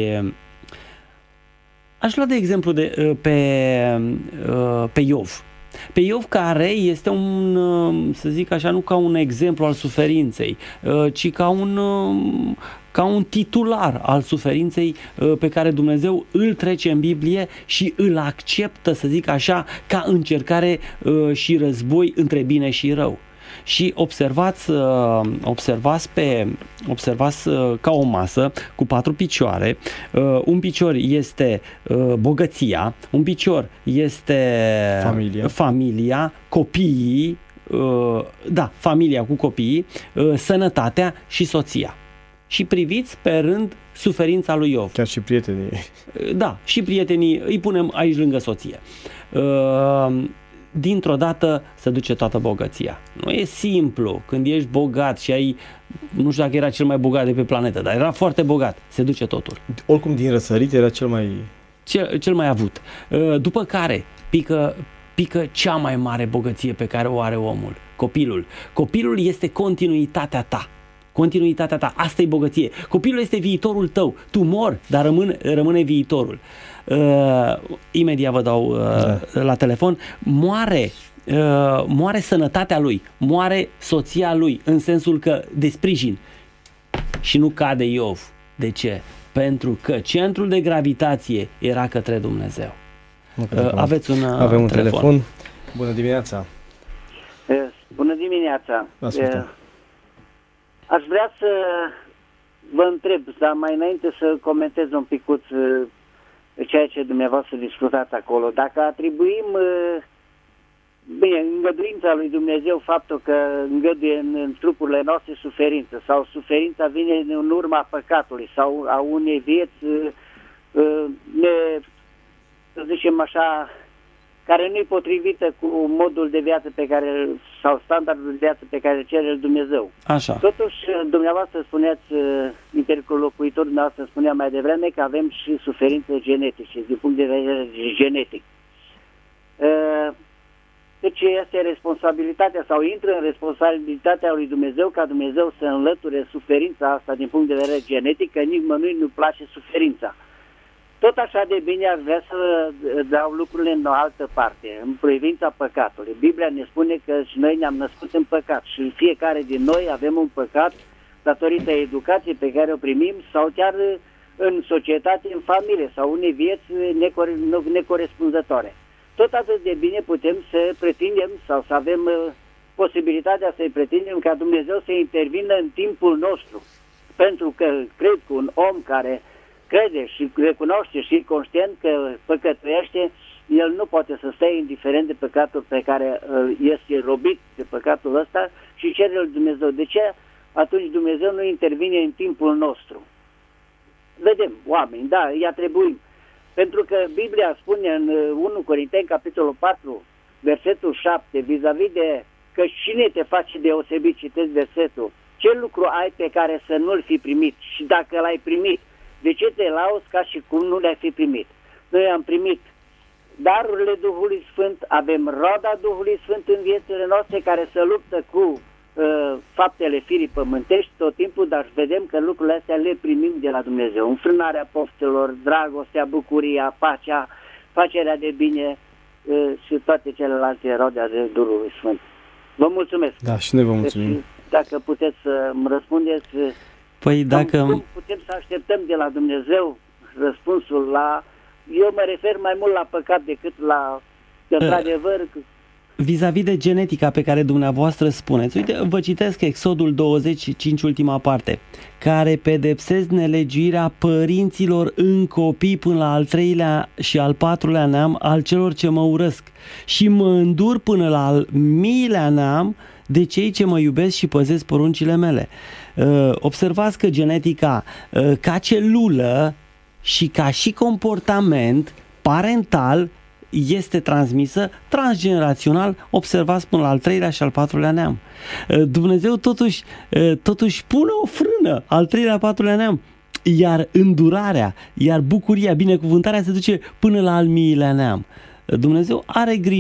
aș lua de exemplu de, pe, pe Iov. Pe Iov, care este un, să zic așa, nu ca un exemplu al suferinței, ci ca un, ca un titular al suferinței pe care Dumnezeu îl trece în Biblie și îl acceptă, să zic așa, ca încercare și război între bine și rău. Și observați, observați, pe, observați ca o masă cu patru picioare. Un picior este bogăția, un picior este familia, familia copiii, da, familia cu copiii, sănătatea și soția. Și priviți pe rând suferința lui Iov. Chiar și prietenii. Da, și prietenii îi punem aici lângă soție. Dintr-o dată se duce toată bogăția. Nu e simplu. Când ești bogat și ai, nu știu dacă era cel mai bogat de pe planetă, dar era foarte bogat, se duce totul. Oricum din răsărit era cel mai... Cel, cel mai avut. După care pică, pică cea mai mare bogăție pe care o are omul, copilul. Copilul este continuitatea ta. Continuitatea ta, asta e bogăție. Copilul este viitorul tău. Tu mori, dar rămâne, rămâne viitorul. Uh, imediat vă dau uh, da. la telefon. Moare, uh, moare sănătatea lui, moare soția lui, în sensul că de sprijin. Și nu cade Iov. De ce? Pentru că centrul de gravitație era către Dumnezeu. Uh, aveți un uh, Avem un telefon. telefon. Bună dimineața. Bună dimineața. Aș vrea să vă întreb, dar mai înainte să comentez un picuț ceea ce dumneavoastră discutați acolo. Dacă atribuim, bine, îngăduința lui Dumnezeu, faptul că îngăduie în, în trupurile noastre suferință, sau suferința vine în urma păcatului, sau a unei vieți, ne, să zicem așa, care nu e potrivită cu modul de viață pe care, sau standardul de viață pe care cere Dumnezeu. Așa. Totuși, dumneavoastră spuneați, interlocuitorul dumneavoastră spunea mai devreme că avem și suferințe genetice, din punct de vedere genetic. Deci este responsabilitatea, sau intră în responsabilitatea lui Dumnezeu ca Dumnezeu să înlăture suferința asta din punct de vedere genetic, că nimănui nu place suferința. Tot așa de bine aș vrea să dau lucrurile în o altă parte, în privința păcatului. Biblia ne spune că și noi ne-am născut în păcat și fiecare din noi avem un păcat datorită educației pe care o primim sau chiar în societate, în familie sau unei vieți necorespunzătoare. Tot atât de bine putem să pretindem sau să avem posibilitatea să-i pretindem ca Dumnezeu să intervină în timpul nostru. Pentru că cred că un om care crede și recunoaște și e conștient că păcătuiește, el nu poate să stea indiferent de păcatul pe care este robit de păcatul ăsta și cere lui Dumnezeu. De ce atunci Dumnezeu nu intervine în timpul nostru? Vedem, oameni, da, îi atribuim. Pentru că Biblia spune în unu Corinteni, capitolul patru, versetul șapte, vis-a-vis de că cine te face deosebit, citesc versetul, ce lucru ai pe care să nu-l fi primit și dacă l-ai primit, de ce te lauzi ca și cum nu le-ai fi primit? Noi am primit darurile Duhului Sfânt, avem roada Duhului Sfânt în viețile noastre care se luptă cu uh, faptele firii pământești tot timpul, dar vedem că lucrurile astea le primim de la Dumnezeu. Înfrânarea poftelor, dragostea, bucuria, pacea, facerea de bine uh, și toate celelalte rode ale Duhului Sfânt. Vă mulțumesc! Da, și noi vă mulțumim! Deci, dacă puteți să-mi răspundeți... Păi dacă... Cum putem să așteptăm de la Dumnezeu răspunsul la... Eu mă refer mai mult la păcat decât la... Într-adevăr... Vis-a-vis de genetica pe care dumneavoastră spuneți, uite, vă citesc Exodul douăzeci și cinci, ultima parte, care pedepsesc nelegiuirea părinților în copii până la al treilea și al patrulea neam al celor ce mă urăsc și mă îndur până la al miilea neam de cei ce mă iubesc și păzesc poruncile mele. Observați că genetica ca celulă și ca și comportament parental este transmisă transgenerațional, observați până la al treilea și al patrulea neam. Dumnezeu totuși, totuși pune o frână al treilea, al patrulea neam, iar îndurarea, iar bucuria, binecuvântarea se duce până la al miilea neam. Dumnezeu are grijă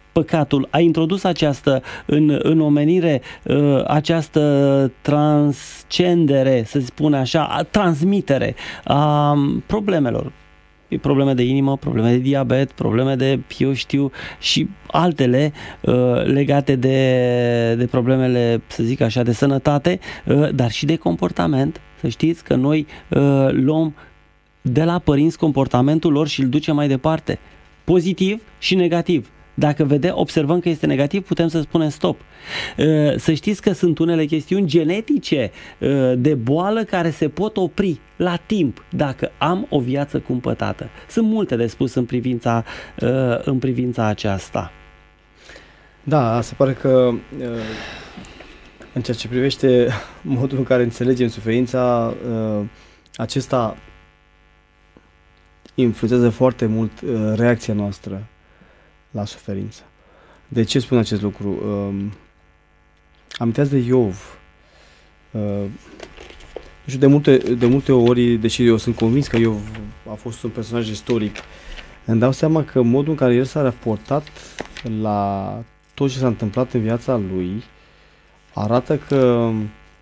păcatul a introdus această în, în omenire, această transcendere, să spune așa, transmitere a problemelor. Probleme de inimă, probleme de diabet, probleme de, eu știu, și altele uh, legate de, de problemele, să zic așa, de sănătate, uh, dar și de comportament. Să știți că noi uh, luăm de la părinți comportamentul lor și îl ducem mai departe, pozitiv și negativ. Dacă vedem, observăm că este negativ, putem să spunem stop. Să știți că sunt unele chestiuni genetice de boală care se pot opri la timp dacă am o viață cumpătată. Sunt multe de spus în privința, în privința aceasta. Da, se pare că în ceea ce privește modul în care înțelegem suferința, acesta influențează foarte mult reacția noastră la suferință. De ce spun acest lucru? Uh, aminteați de Iov. Uh, nu știu, de multe, de multe ori, deși eu sunt convins că Iov a fost un personaj istoric, îmi dau seama că modul în care el s-a raportat la tot ce s-a întâmplat în viața lui arată că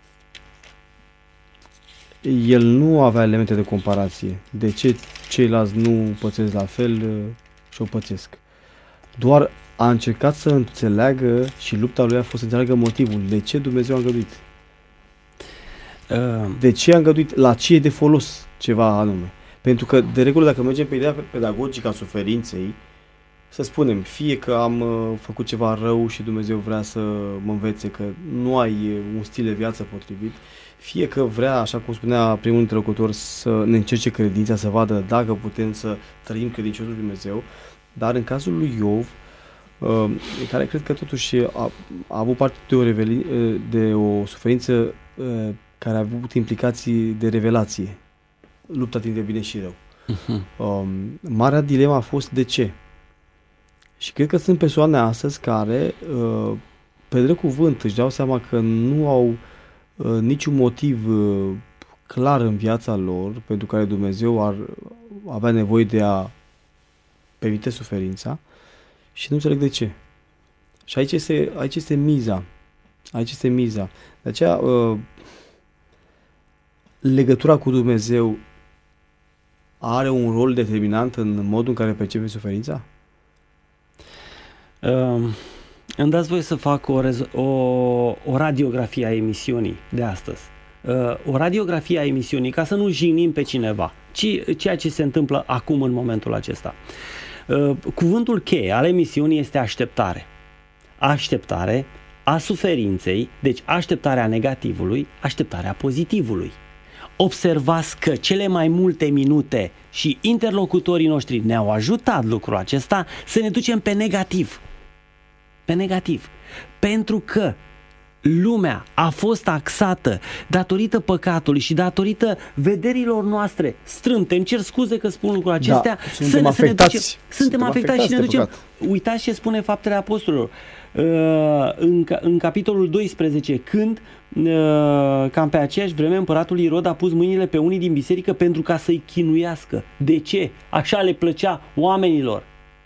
el nu avea elemente de comparație. De ce ceilalți nu pățesc la fel și o pățesc? Doar a încercat să înțeleagă și lupta lui a fost să înțeleagă motivul. De ce Dumnezeu a îngăduit? Uh. De ce a îngăduit? La ce e de folos ceva anume? Pentru că, de regulă, dacă mergem pe ideea pedagogică a suferinței, să spunem, fie că am uh, făcut ceva rău și Dumnezeu vrea să mă învețe că nu ai un stil de viață potrivit, fie că vrea, așa cum spunea primul interlocutor, să ne încerce credința, să vadă dacă putem să trăim credinciosul lui Dumnezeu. Dar în cazul lui Iov, uh, care cred că totuși a, a avut parte de o, reveli, de o suferință uh, care a avut implicații de revelație, lupta dintre bine și rău. Uh-huh. Uh, marea dilemă a fost de ce? Și cred că sunt persoane astăzi care, uh, pe drept cuvânt, își dau seama că nu au uh, niciun motiv uh, clar în viața lor pentru care Dumnezeu ar avea nevoie de a permite suferința și nu înțeleg de ce. Și aici este, aici este miza. Aici este miza. De aceea, uh, legătura cu Dumnezeu are un rol determinant în modul în care percepe suferința? Uh, îmi dați voie să fac o, o, o radiografie a emisiunii de astăzi. Uh, o radiografie a emisiunii, ca să nu jignim pe cineva, ci ceea ce se întâmplă acum în momentul acesta. Uh, cuvântul cheie al emisiunii este așteptare. Așteptare a suferinței, deci așteptarea negativului, așteptarea pozitivului. Observați că cele mai multe minute și interlocutorii noștri ne-au ajutat lucrul acesta să ne ducem pe negativ. Pe negativ. Pentru că lumea a fost axată datorită păcatului și datorită vederilor noastre strâmte. Îmi cer scuze că spun lucrul acestea. Da, suntem să, afectați. Să ne ducem, suntem, suntem afectați, afectați și ne ducem. Păcat. Uitați ce spune Faptele Apostolilor. Uh, în, în capitolul doisprezece, când uh, cam pe aceeași vreme împăratul Irod a pus mâinile pe unii din biserică pentru ca să-i chinuiască. De ce? Așa le plăcea oamenilor.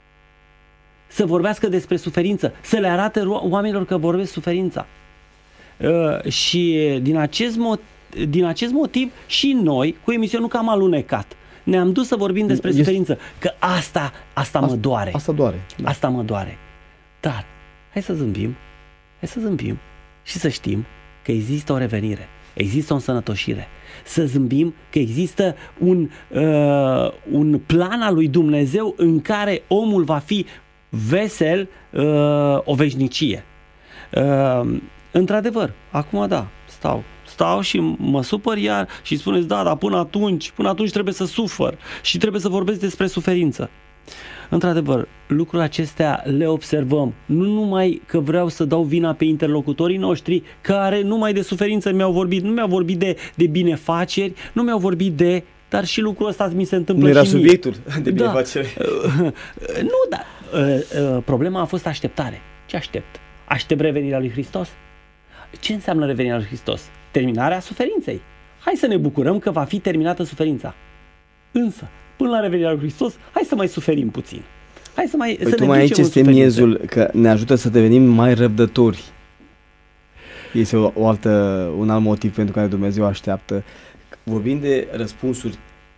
Să vorbească despre suferință, să le arate oamenilor că vorbesc suferința. Uh, și din acest, mo- din acest motiv și noi, cu emisiunea, nu că am alunecat. Ne-am dus să vorbim despre este... suferință, că asta, asta mă doare. Asta doare. Da. Asta mă doare. Dar hai să zâmbim, hai să zâmbim și să știm că există o revenire, există o însănătoșire. Să zâmbim că există un, uh, un plan al lui Dumnezeu în care omul va fi vesel uh, o veșnicie. Uh, într-adevăr, acum da, stau, stau și mă supăr iar și spuneți, da, dar până atunci, până atunci trebuie să sufăr și trebuie să vorbesc despre suferință. Într-adevăr, lucrurile acestea le observăm. Nu numai că vreau să dau vina pe interlocutorii noștri care numai de suferință mi-au vorbit, nu mi-au vorbit de, de binefaceri, nu mi-au vorbit de... Dar și lucrul ăsta mi se întâmplă nu și era subiectul de binefacere. Da. Nu, dar problema a fost așteptare. Ce aștept? Aștept revenirea lui Hristos? Ce înseamnă revenirea lui Hristos? Terminarea suferinței. Hai să ne bucurăm că va fi terminată suferința. Însă, până la revenirea lui Hristos, hai să mai suferim puțin. Hai să mai Păi să tocmai ne aici ducem este în suferință. miezul, că ne ajută să devenim mai răbdători. Este o, o altă, un alt motiv pentru care Dumnezeu așteaptă. Vorbim de răspunsuri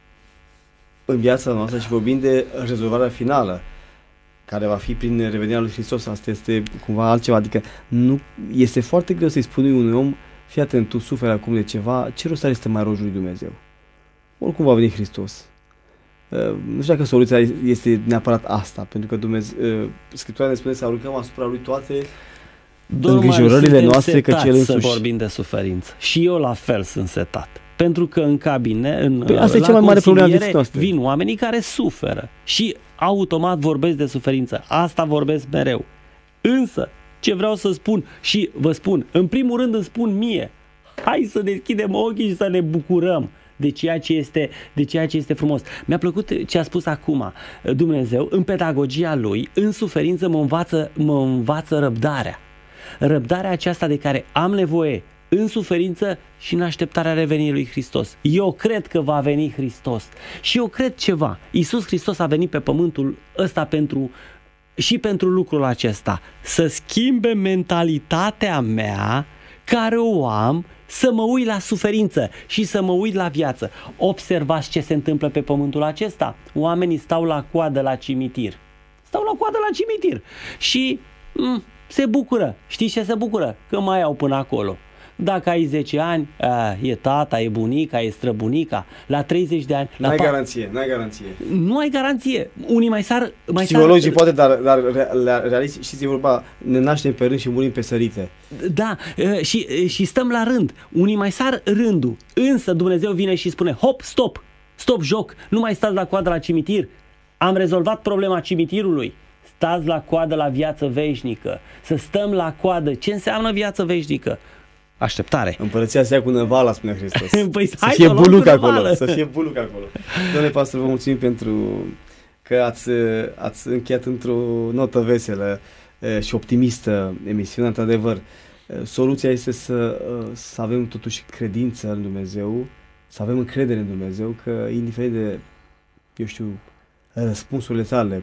în viața noastră și vorbim de rezolvarea finală, care va fi prin revenirea lui Hristos. Asta este cumva altceva. Adică nu, este foarte greu să-i spui unui om: fii atent, tu suferi acum de ceva, ce rost are să te mai rogi lui Dumnezeu? Oricum va veni Hristos. Uh, nu știu dacă soluția este neapărat asta, pentru că Dumnezeu, uh, Scriptura ne spune să aruncăm asupra lui toate îngrijorările noastre, că cel însuși... să vorbim de suferință. Și eu la fel sunt setat. Pentru că în cabine, în, păi asta la e cea mai mare problemă a vieții noastre. Vin oamenii care suferă și automat vorbesc de suferință. Asta vorbesc mereu. Însă, ce vreau să spun și vă spun, în primul rând îmi spun mie: hai să deschidem ochii și să ne bucurăm de ceea ce este, de ceea ce este frumos. Mi-a plăcut ce a spus acum Dumnezeu, în pedagogia Lui, în suferință mă învață, mă învață răbdarea. Răbdarea aceasta de care am nevoie în suferință și în așteptarea revenirii lui Hristos. Eu cred că va veni Hristos și eu cred ceva. Iisus Hristos a venit pe pământul ăsta pentru, și pentru lucrul acesta, să schimbe mentalitatea mea care o am, să mă uit la suferință și să mă uit la viață. Observați ce se întâmplă pe pământul acesta. Oamenii stau la coadă la cimitir. Stau la coadă la cimitir și m- se bucură. Știți ce se bucură? Că mai au până acolo. Dacă ai zece ani, a, e tata, e bunica, e străbunica. La treizeci de ani... La n-ai pa- garanție, n-ai garanție. Nu ai garanție. Unii mai sar... Mai Psihologii sar... poate, dar, dar realist, știți, e vorba, ne naștem pe rând și murim pe sărite. Da, și, și stăm la rând. Unii mai sar rândul. Însă Dumnezeu vine și spune: hop, stop, stop joc, nu mai stați la coadă la cimitir. Am rezolvat problema cimitirului. Stați la coadă la viață veșnică. Să stăm la coadă. Ce înseamnă viață veșnică? Așteptare. Împărăția se ia cu năvala, spune Hristos. Păi să fie buluc acolo. Să fie buluc acolo. Doamne pastor, vă mulțumim pentru că ați, ați încheiat într-o notă veselă și optimistă emisiunea. Într-adevăr, soluția este să, să avem totuși credință în Dumnezeu, să avem încredere în Dumnezeu, că indiferent de, eu știu, răspunsurile tale,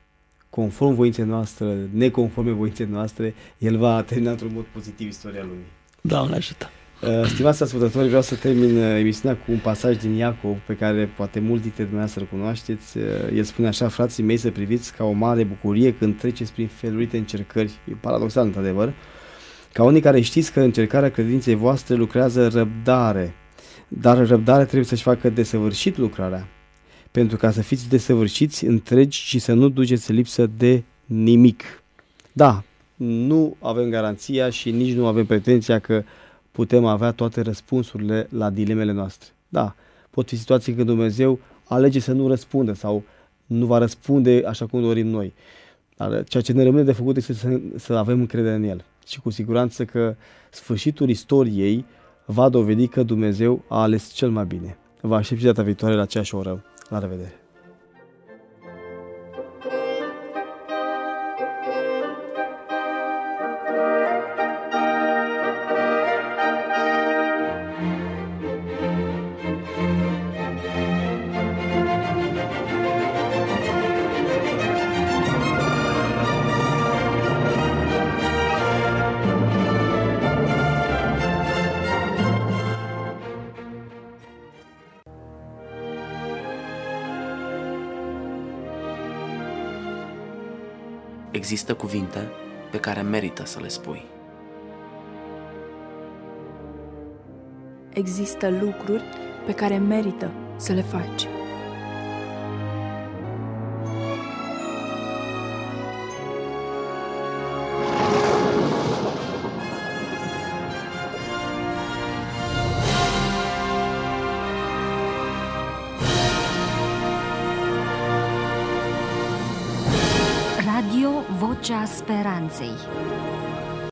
conform voinței noastre, neconforme voinței noastre, El va termina într-un mod pozitiv istoria lumii. Doamne ajută! Stimați ascultători, vreau să termin emisiunea cu un pasaj din Iacov pe care poate mulți dintre dumneavoastră îl cunoașteți. El spune așa: frații mei, să priviți ca o mare bucurie când treceți prin felurite încercări. E paradoxal, într-adevăr. Ca unii care știți că încercarea credinței voastre lucrează răbdare, dar răbdarea trebuie să-și facă desăvârșit lucrarea, pentru ca să fiți desăvârșiți, întregi și să nu duceți lipsă de nimic. Da, nu avem garanția și nici nu avem pretenția că putem avea toate răspunsurile la dilemele noastre. Da, pot fi situații când Dumnezeu alege să nu răspundă sau nu va răspunde așa cum dorim noi. Dar ceea ce ne rămâne de făcut este să, să avem încredere în El. Și cu siguranță că sfârșitul istoriei va dovedi că Dumnezeu a ales cel mai bine. Vă aștept și data viitoare la aceeași oră. La revedere! Există cuvinte pe care merită să le spui. Există lucruri pe care merită să le faci. Radio Vocea Speranței.